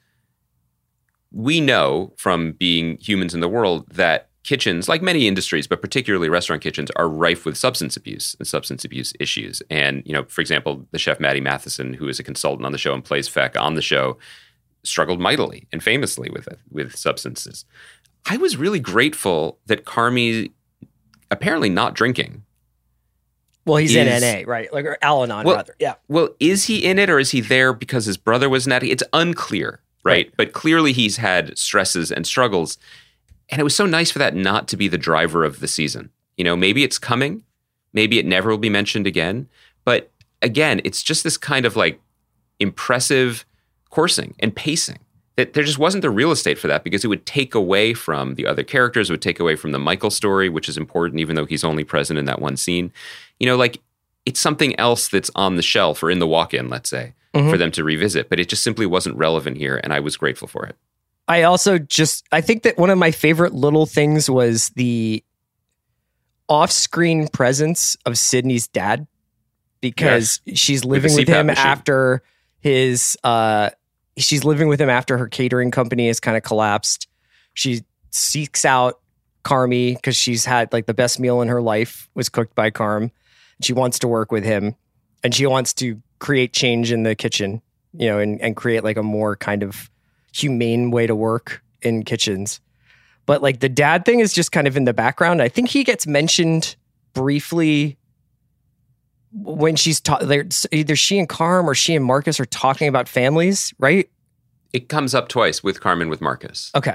we know from being humans in the world that kitchens, like many industries, but particularly restaurant kitchens, are rife with substance abuse and substance abuse issues. And, you know, for example, the chef Maddie Matheson, who is a consultant on the show and plays Feck on the show, struggled mightily and famously with with substances. I was really grateful that Carmi, apparently not drinking. well, he's in is- N A, right? Like, or Al-Anon, Well- rather. Yeah. Well, is he in it, or is he there because his brother was in that? It's unclear, right? Right. But clearly he's had stresses and struggles. And it was so nice for that not to be the driver of the season. You know, maybe it's coming. Maybe it never will be mentioned again. But again, it's just this kind of like impressive coursing and pacing. That there just wasn't the real estate for that, because it would take away from the other characters. It would take away from the Michael story, which is important, even though he's only present in that one scene. You know, like, it's something else that's on the shelf or in the walk-in, let's say, Mhm. for them to revisit. But it just simply wasn't relevant here, and I was grateful for it. I also just, I think that one of my favorite little things was the off-screen presence of Sydney's dad, because she's With the living with, C PAP him machine. after his, uh, she's living with him after her catering company has kind of collapsed. She seeks out Carmi because she's had like the best meal in her life was cooked by Carm. She wants to work with him, and she wants to create change in the kitchen, you know, and, and create like a more kind of humane way to work in kitchens. But like the dad thing is just kind of in the background. I think he gets mentioned briefly when she's ta- either she and Carm or she and Marcus are talking about families, right? It comes up twice with Carmen, with Marcus. Okay.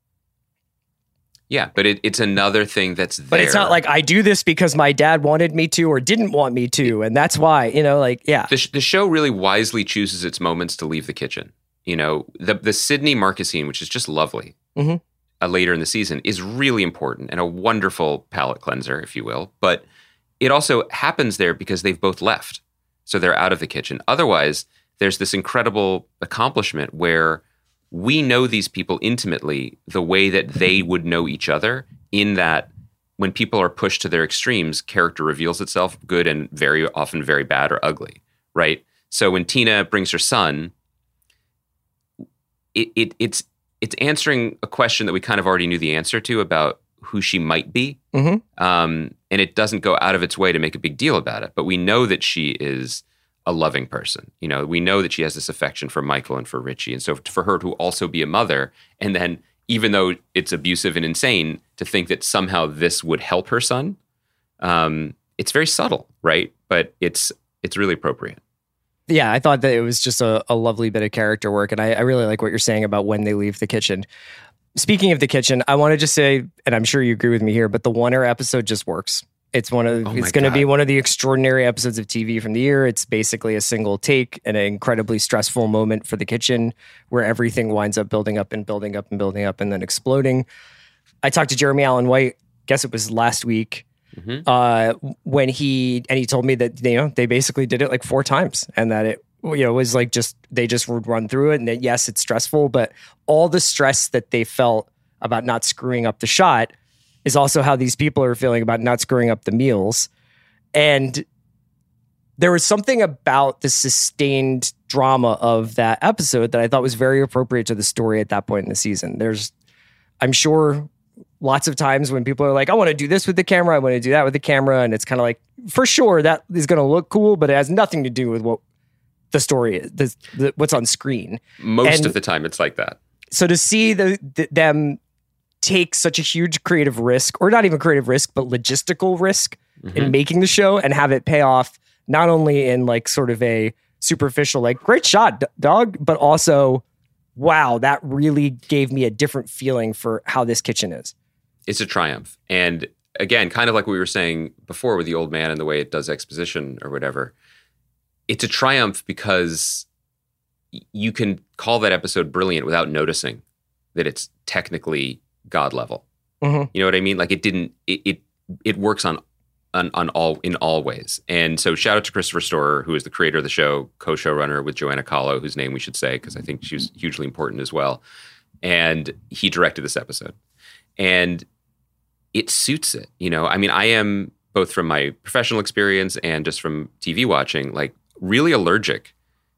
Yeah, but it, it's another thing that's there. But it's not like I do this because my dad wanted me to or didn't want me to. And that's why, you know, like, yeah. The, sh- the show really wisely chooses its moments to leave the kitchen. You know, the the Sydney Marcus scene, which is just lovely, Mhm. uh, later in the season, is really important and a wonderful palate cleanser, if you will. But it also happens there because they've both left. So they're out of the kitchen. Otherwise, there's this incredible accomplishment where we know these people intimately the way that they would know each other, in that when people are pushed to their extremes, character reveals itself, good and very often very bad or ugly, right? So when Tina brings her son, it, it it's it's answering a question that we kind of already knew the answer to about who she might be. Mm-hmm. Um, and it doesn't go out of its way to make a big deal about it. But we know that she is a loving person. You know, we know that she has this affection for Michael and for Richie. And so for her to also be a mother, and then even though it's abusive and insane, to think that somehow this would help her son, um, it's very subtle, right? But it's it's really appropriate. Yeah, I thought that it was just a, a lovely bit of character work. And I, I really like what you're saying about when they leave the kitchen. Speaking of the kitchen, I want to just say, and I'm sure you agree with me here, but the One-Air episode just works. It's one of Oh it's my going to be God. one of the extraordinary episodes of T V from the year. It's basically a single take and an incredibly stressful moment for the kitchen where everything winds up building up and building up and building up and then exploding. I talked to Jeremy Allen White, guess it was last week, Mhm. uh, when he and he told me that, you know, they basically did it like four times and that it, you know, was like just they just would run through it, and that yes, it's stressful, but all the stress that they felt about not screwing up the shot is also how these people are feeling about not screwing up the meals. And there was something about the sustained drama of that episode that I thought was very appropriate to the story at that point in the season. There's, I'm sure, lots of times when people are like, I want to do this with the camera, I want to do that with the camera. And it's kind of like, for sure, that is going to look cool, but it has nothing to do with what the story is, the, the, what's on screen. Most And- of the time, it's like that. So to see the, the them take such a huge creative risk, or not even creative risk, but logistical risk Mm-hmm. in making the show and have it pay off, not only in like sort of a superficial, like great shot, d- dog, but also, wow, that really gave me a different feeling for how this kitchen is. It's a triumph. And again, kind of like we were saying before with the old man and the way it does exposition or whatever, it's a triumph because y- you can call that episode brilliant without noticing that it's technically God level. Mhm. You know what I mean? Like it didn't, it, it, it works on, on, on all, in all ways. And so shout out to Christopher Storer, who is the creator of the show, co-showrunner with Joanna Kahlo, whose name we should say, because I think she was hugely important as well. And he directed this episode. And it suits it. You know, I mean, I am, both from my professional experience and just from T V watching, like really allergic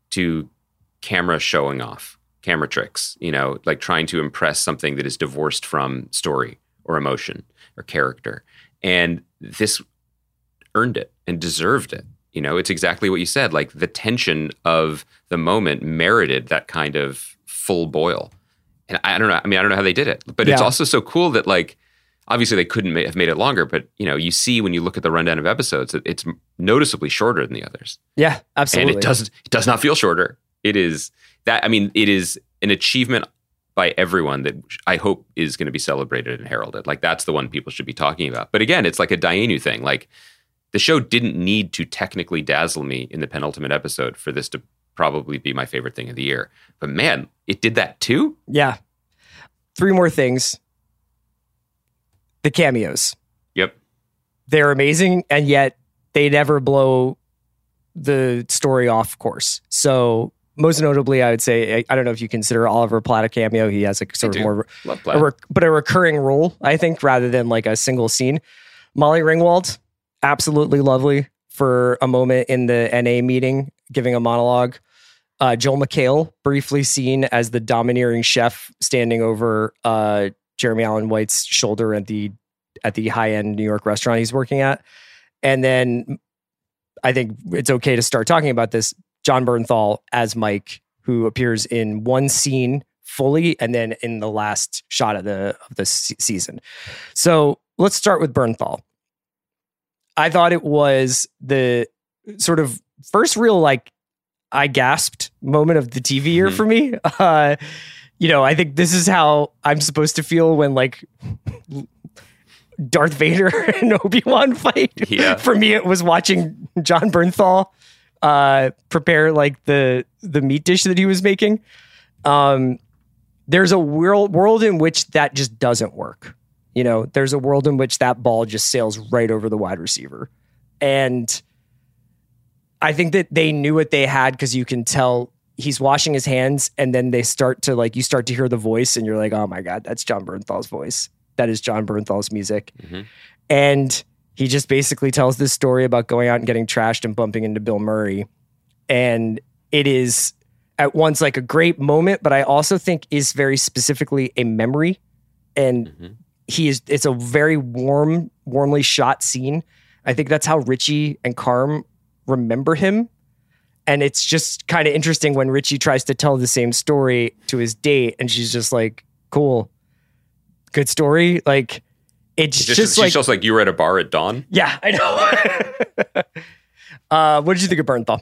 to camera showing off, camera tricks, you know, like trying to impress something that is divorced from story or emotion or character. And this earned it and deserved it. You know, it's exactly what you said. Like the tension of the moment merited that kind of full boil. And I don't know. I mean, I don't know how they did it, but it's Yeah. also so cool that like, obviously they couldn't ma- have made it longer, but you know, you see when you look at the rundown of episodes, that it's noticeably shorter than the others. Yeah, absolutely. And it doesn't, it does not feel shorter. It is that, I mean, it is an achievement by everyone that I hope is going to be celebrated and heralded. Like that's the one people should be talking about. But again, it's like a Dainu thing. Like the show didn't need to technically dazzle me in the penultimate episode for this to probably be my favorite thing of the year. But man, it did that too. Yeah. Three more things. The cameos. Yep. They're amazing, and yet they never blow the story off course. So most notably, I would say, I, I don't know if you consider Oliver Platt a cameo. He has a sort I of do. more, Love a Platt. rec- but a recurring role, I think, rather than like a single scene. Molly Ringwald, absolutely lovely for a moment in the N A meeting, giving a monologue. Uh, Joel McHale, briefly seen as the domineering chef standing over uh, Jeremy Allen White's shoulder at the at the high end New York restaurant he's working at, and then I think it's okay to start talking about this. John Bernthal as Mike, who appears in one scene fully, and then in the last shot of the of the se- season. So let's start with Bernthal. I thought it was the sort of first real like I gasped moment of the T V year Mhm. for me. Uh, you know, I think this is how I'm supposed to feel when like Darth Vader and Obi-Wan fight. Yeah. For me, it was watching John Bernthal uh, prepare like the the meat dish that he was making. Um, there's a world world in which that just doesn't work. You know, there's a world in which that ball just sails right over the wide receiver. And I think that they knew what they had because you can tell he's washing his hands and then they start to like, you start to hear the voice and you're like, oh my God, that's John Bernthal's voice. That is John Bernthal's music. Mhm. And he just basically tells this story about going out and getting trashed and bumping into Bill Murray. And it is at once like a great moment, but I also think is very specifically a memory. And mm-hmm. he is, it's a very warm, warmly shot scene. I think that's how Richie and Carm remember him. And it's just kind of interesting when Richie tries to tell the same story to his date, and she's just like, cool, good story. Like, it's just, just she's like, just like, you were at a bar at dawn. Yeah, I know. uh, what did you think of Bernthal?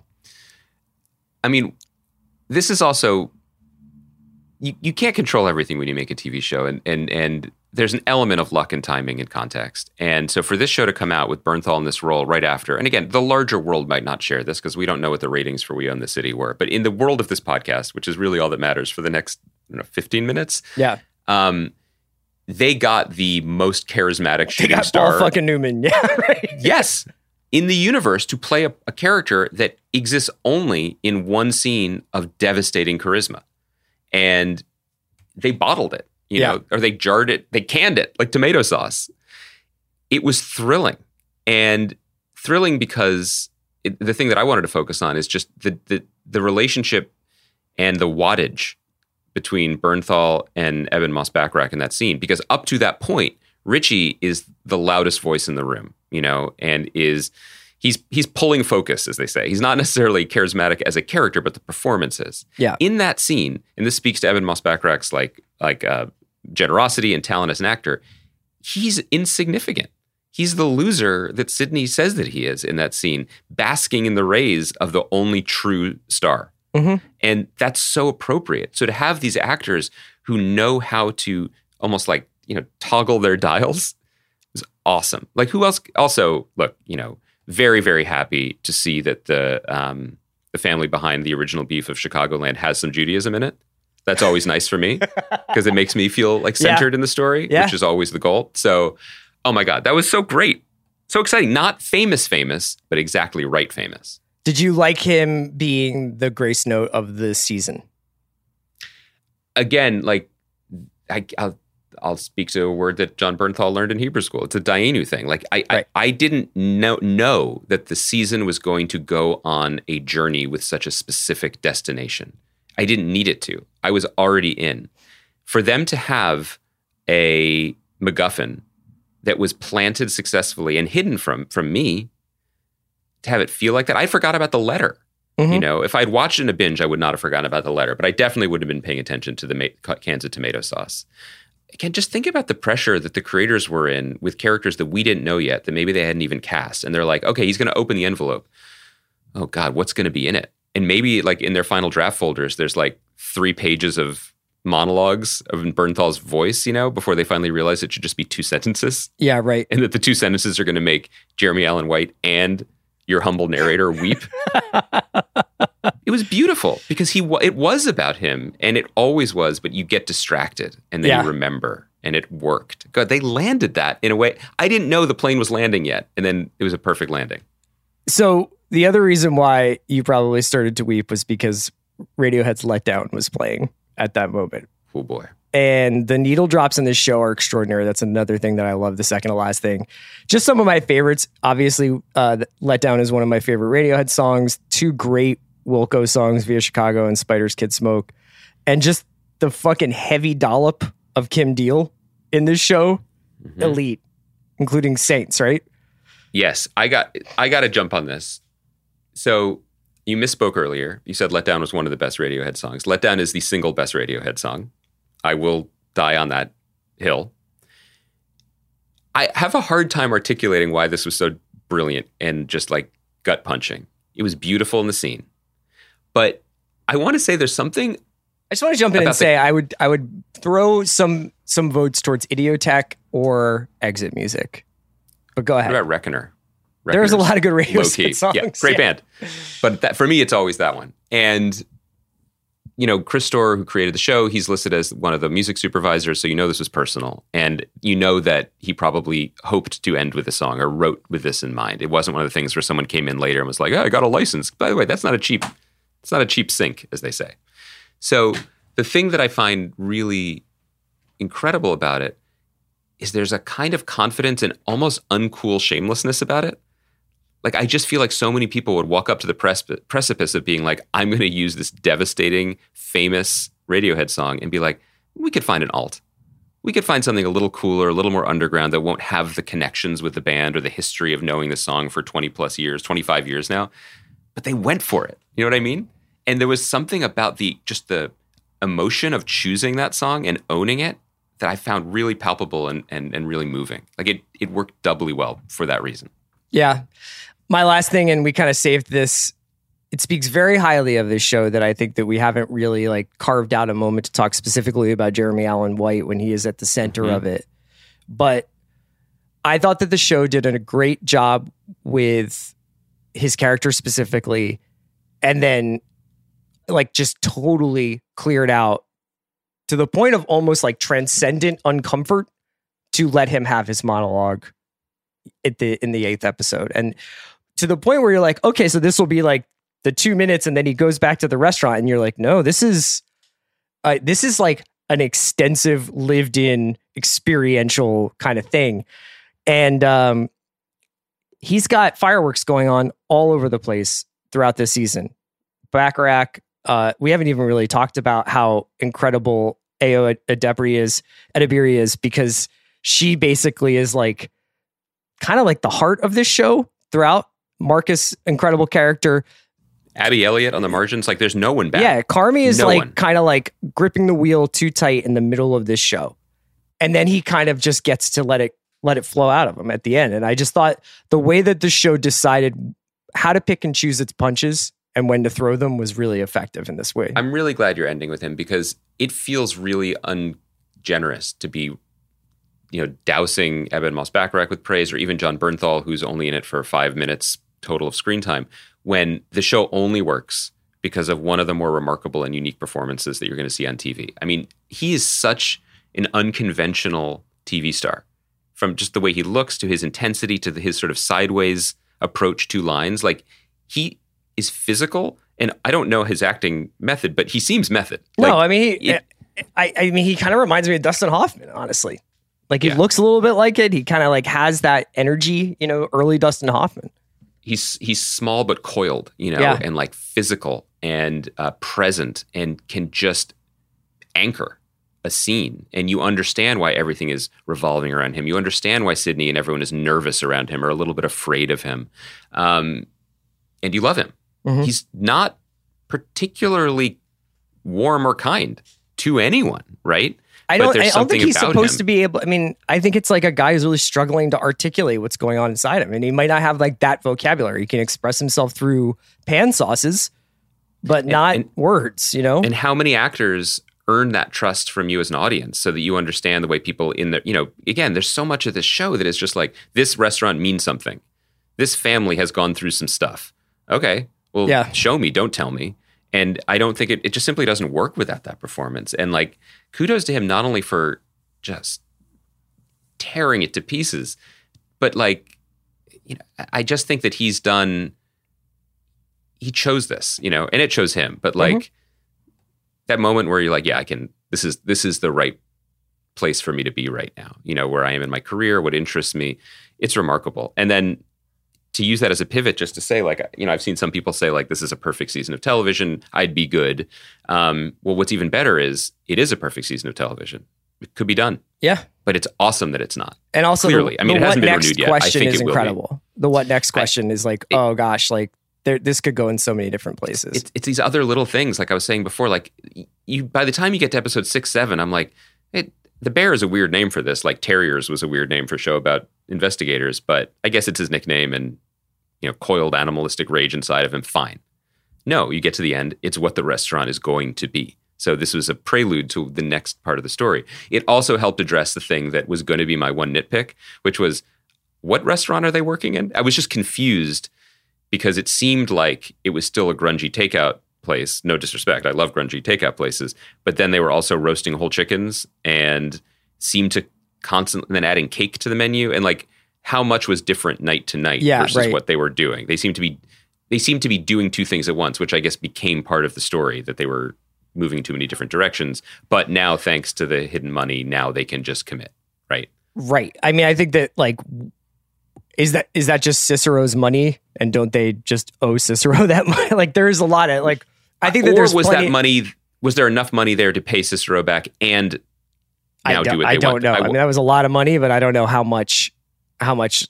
I mean, this is also, you, you can't control everything when you make a T V show. And, and, and there's an element of luck and timing and context. And so for this show to come out with Bernthal in this role right after, and again, the larger world might not share this because we don't know what the ratings for We Own the City were. But in the world of this podcast, which is really all that matters for the next you know, fifteen minutes, yeah, um, they got the most charismatic shooting they got star. Paul fucking Newman, yeah, right. Yes, in the universe to play a, a character that exists only in one scene of devastating charisma, and they bottled it. You yeah. know, or they jarred it, they canned it like tomato sauce. It was thrilling, and thrilling because it, the thing that I wanted to focus on is just the, the the relationship and the wattage between Bernthal and Ebon Moss-Bachrach in that scene. Because up to that point, Richie is the loudest voice in the room, you know, and is he's he's pulling focus, as they say. He's not necessarily charismatic as a character, but the performance is. Yeah. In that scene, and this speaks to Ebon Moss-Bachrach's like like uh, generosity and talent as an actor, he's insignificant. He's the loser that Sidney says that he is in that scene, basking in the rays of the only true star. Mm-hmm. And that's so appropriate. So to have these actors who know how to almost like, you know, toggle their dials is awesome. Like who else? Also, look, you know, very, very happy to see that the um, the family behind the original Beef of Chicagoland has some Judaism in it. That's always nice for me because it makes me feel like centered yeah. in the story, yeah. which is always the goal. So, oh my God, that was so great. So exciting. Not famous, famous, but exactly right famous. Did you like him being the grace note of the season? Again, like I, I'll, I'll speak to a word that John Bernthal learned in Hebrew school. It's a Dayenu thing. Like I, right. I, I didn't know, know that the season was going to go on a journey with such a specific destination. I didn't need it to. I was already in. For them to have a MacGuffin that was planted successfully and hidden from from me, to have it feel like that, I forgot about the letter. Mm-hmm. You know, if I'd watched it in a binge, I would not have forgotten about the letter, but I definitely would have been paying attention to the ma- cans of tomato sauce. Again, just think about the pressure that the creators were in with characters that we didn't know yet, that maybe they hadn't even cast. And they're like, okay, he's going to open the envelope. Oh God, what's going to be in it? And maybe like in their final draft folders, there's like three pages of monologues of Bernthal's voice, you know, before they finally realize it should just be two sentences. Yeah, right. And that the two sentences are going to make Jeremy Allen White and your humble narrator weep. It was beautiful because he it was about him, and it always was, but you get distracted and then yeah. you remember, and it worked. God, they landed that in a way. I didn't know the plane was landing yet, and then it was a perfect landing. So the other reason why you probably started to weep was because Radiohead's Let Down was playing at that moment. Oh boy. And the needle drops in this show are extraordinary. That's another thing that I love. The second to last thing. Just some of my favorites. Obviously, uh, Let Down is one of my favorite Radiohead songs. Two great Wilco songs, Via Chicago and Spider's Kid Smoke. And just the fucking heavy dollop of Kim Deal in this show. Mm-hmm. Elite. Including Saints, right? Yes. I got I got to jump on this. So you misspoke earlier. You said Let Down was one of the best Radiohead songs. Let Down is the single best Radiohead song. I will die on that hill. I have a hard time articulating why this was so brilliant and just like gut punching. It was beautiful in the scene. But I want to say there's something. I just want to jump in and say the, I would I would throw some some votes towards Idiotech or Exit Music. But go ahead. What about Reckoner? There's a lot of good Radiohead songs. Yeah, great yeah. band. But that, for me, it's always that one. And you know, Chris Storer, who created the show, he's listed as one of the music supervisors, so you know this was personal. And you know that he probably hoped to end with a song or wrote with this in mind. It wasn't one of the things where someone came in later and was like, oh, I got a license. By the way, that's not a cheap, it's not a cheap sync, as they say. So the thing that I find really incredible about it is there's a kind of confidence and almost uncool shamelessness about it. like, I just feel like so many people would walk up to the pres- precipice of being like, I'm going to use this devastating, famous Radiohead song and be like, we could find an alt. We could find something a little cooler, a little more underground that won't have the connections with the band or the history of knowing the song for twenty plus years, twenty-five years now. But they went for it. You know what I mean? And there was something about the just the emotion of choosing that song and owning it that I found really palpable and and, and really moving. Like it it worked doubly well for that reason. Yeah. My last thing, and we kind of saved this, it speaks very highly of this show that I think that we haven't really like carved out a moment to talk specifically about Jeremy Allen White when he is at the center mm-hmm. of it. But I thought that the show did a great job with his character specifically, and then like just totally cleared out to the point of almost like transcendent uncomfort to let him have his monologue at the in the eighth episode. And to the point where you're like, okay, so this will be like the two minutes and then he goes back to the restaurant and you're like, no, this is, uh, this is like an extensive lived in experiential kind of thing. And um, he's got fireworks going on all over the place throughout this season. Bacharach, uh, we haven't even really talked about how incredible Ayo Edebiri is, Edebiri is, because she basically is like kind of like the heart of this show throughout. Marcus, incredible character. Abby Elliott on the margins, like there's no one back. Yeah, Carmy is no like kind of like gripping the wheel too tight in the middle of this show. And then he kind of just gets to let it let it flow out of him at the end. And I just thought the way that the show decided how to pick and choose its punches and when to throw them was really effective in this way. I'm really glad you're ending with him because it feels really ungenerous to be, you know, dousing Ebon Moss-Bachrach with praise, or even Jon Bernthal, who's only in it for five minutes total of screen time, when the show only works because of one of the more remarkable and unique performances that you're going to see on T V. I mean, he is such an unconventional T V star, from just the way he looks to his intensity to the, his sort of sideways approach to lines. Like, he is physical, and I don't know his acting method, but he seems method. No, like, I mean, he, it, I, I mean, he kind of reminds me of Dustin Hoffman, honestly. Like, he yeah. looks a little bit like it. He kind of like has that energy, you know, early Dustin Hoffman. He's he's small but coiled, you know, yeah. and like physical and uh, present, and can just anchor a scene. And you understand why everything is revolving around him. You understand why Sydney and everyone is nervous around him or a little bit afraid of him. Um, and you love him. Mm-hmm. He's not particularly warm or kind to anyone, right? I don't, I don't think he's supposed him. to be able, I mean, I think it's like a guy who's really struggling to articulate what's going on inside him. And he might not have like that vocabulary. He can express himself through pan sauces, but and, not and, words, you know? And how many actors earn that trust from you as an audience so that you understand the way people in the, you know, again, there's so much of this show that is just like, this restaurant means something. This family has gone through some stuff. Okay, well, yeah. show me, don't tell me. And I don't think it, it just simply doesn't work without that performance. And like, kudos to him, not only for just tearing it to pieces, but like, you know, I just think that he's done, he chose this, you know, and it chose him. But like mm-hmm. that moment where you're like, yeah, I can, this is, this is the right place for me to be right now, you know, where I am in my career, what interests me. It's remarkable. And then to use that as a pivot, just to say, like, you know, I've seen some people say, like, this is a perfect season of television. I'd be good. Um, well, what's even better is it is a perfect season of television. It could be done. Yeah. But it's awesome that it's not. And also, clearly, the, I mean, the it hasn't what been next renewed yet. question I think is it will incredible. Be. The what next question I, is like, it, oh gosh, like there, this could go in so many different places. It's, it's these other little things, like I was saying before. Like, you, by the time you get to episode six, seven, I'm like, it, the Bear is a weird name for this. Like, Terriers was a weird name for a show about investigators, but I guess it's his nickname, and you know, coiled animalistic rage inside of him, fine. No, you get to the end, it's what the restaurant is going to be. So this was a prelude to the next part of the story. It also helped address the thing that was going to be my one nitpick, which was, what restaurant are they working in? I was just confused because it seemed like it was still a grungy takeout place. No disrespect, I love grungy takeout places. But then they were also roasting whole chickens and seemed to constantly then adding cake to the menu. And like, how much was different night to night yeah, versus right. what they were doing. They seemed to be they seemed to be doing two things at once, which I guess became part of the story, that they were moving too many different directions. But now, thanks to the hidden money, now they can just commit, right? Right. I mean, I think that like, is that is that just Cicero's money And don't they just owe Cicero that money? Like there's a lot of like, I think that or there's was plenty- that money, was there enough money there to pay Cicero back and now I do don't, what they I don't want? know. I, I, mean, that was a lot of money, but I don't know how much, how much,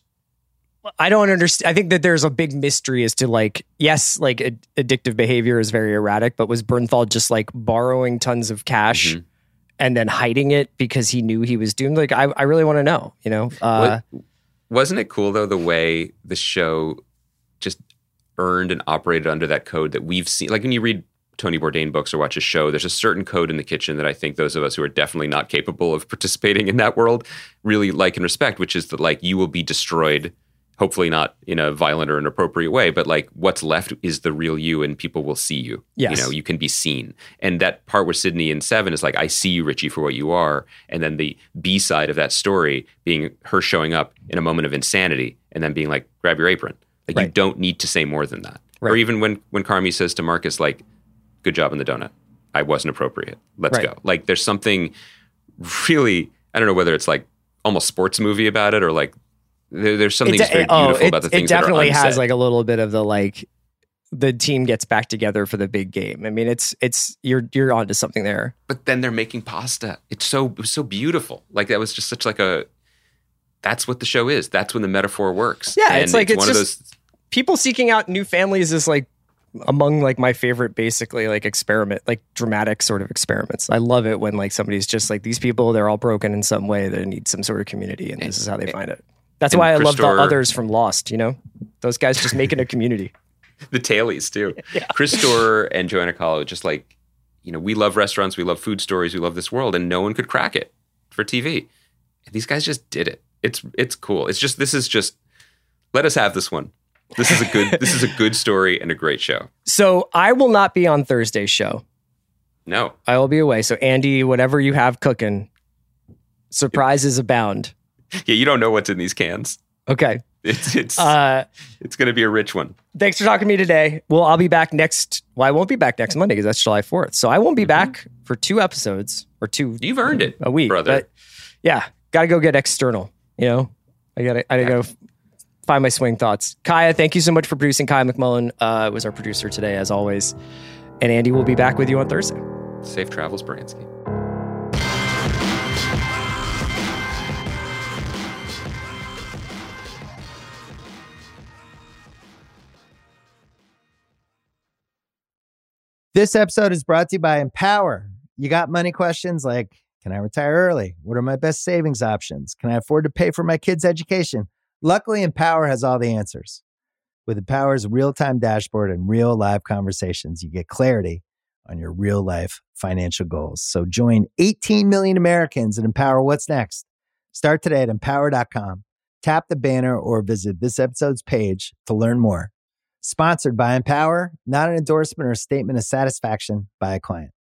I don't understand. I think that there's a big mystery as to like, yes, like ad- addictive behavior is very erratic, but was Bernthal just like borrowing tons of cash Mhm. and then hiding it because he knew he was doomed? Like, I, I really want to know, you know? Uh, What, wasn't it cool though, the way the show just earned and operated under that code that we've seen? Like when you read Tony Bourdain books or watch a show, there's a certain code in the kitchen that I think those of us who are definitely not capable of participating in that world really like and respect, which is that like you will be destroyed, hopefully not in a violent or inappropriate way, but like what's left is the real you and people will see you. Yes. You know, you can be seen. And that part where Sydney in Seven is like, I see you, Richie, for what you are. And then the B side of that story being her showing up in a moment of insanity and then being like, grab your apron. Like you Right. don't need to say more than that. Right. Or even when, when Carmy says to Marcus, like, good job on the donut. I wasn't appropriate. Let's Right. go. Like there's something really, I don't know whether it's like almost sports movie about it or like there, there's something It just de- very oh, beautiful it, about the it things that are definitely has unsaid. like a little bit of the like the team gets back together for the big game. I mean, it's it's you're you're onto something there. But then they're making pasta. It's so it was so beautiful. Like that was just such like a that's what the show is. That's when the metaphor works. Yeah, And it's like it's one just of those people seeking out new families is like among like my favorite basically like experiment, like dramatic sort of experiments. I love it when like somebody's just like these people, they're all broken in some way. They need some sort of community, and this is how they find it. That's and why I love the Christor- others from Lost. You know, those guys just making a community. the tailies too. Yeah. Chris Storer and Joanna Kahlo, just like, you know, we love restaurants, we love food stories, we love this world, and no one could crack it for T V. And these guys just did it. It's it's cool. It's just this is just let us have this one. This is a good this is a good story and a great show. So I will not be on Thursday's show. No. I will be away. So Andy, whatever you have cooking, surprises abound. Yeah, you don't know what's in these cans. Okay. It's it's Uh, it's going to be a rich one. thanks for talking to me today. Well, I'll be back next. Well, I won't be back next Monday because that's July fourth. So I won't be back for two episodes or two. You've earned it, a week, brother. But yeah, got to go get external. You know, I got to I got to find my swing thoughts. Kaya, thank you so much for producing. Kaya McMullen uh, was our producer today, as always. And Andy will be back with you on Thursday. Safe travels, Bransky. This episode is brought to you by Empower. You got money questions like, can I retire early? What are my best savings options? Can I afford to pay for my kids' education? Luckily, Empower has all the answers. With Empower's real-time dashboard and real live conversations, you get clarity on your real life financial goals. So join eighteen million Americans and Empower what's next. Start today at empower dot com. Tap the banner or visit this episode's page to learn more. Sponsored by Empower, not an endorsement or statement of satisfaction by a client.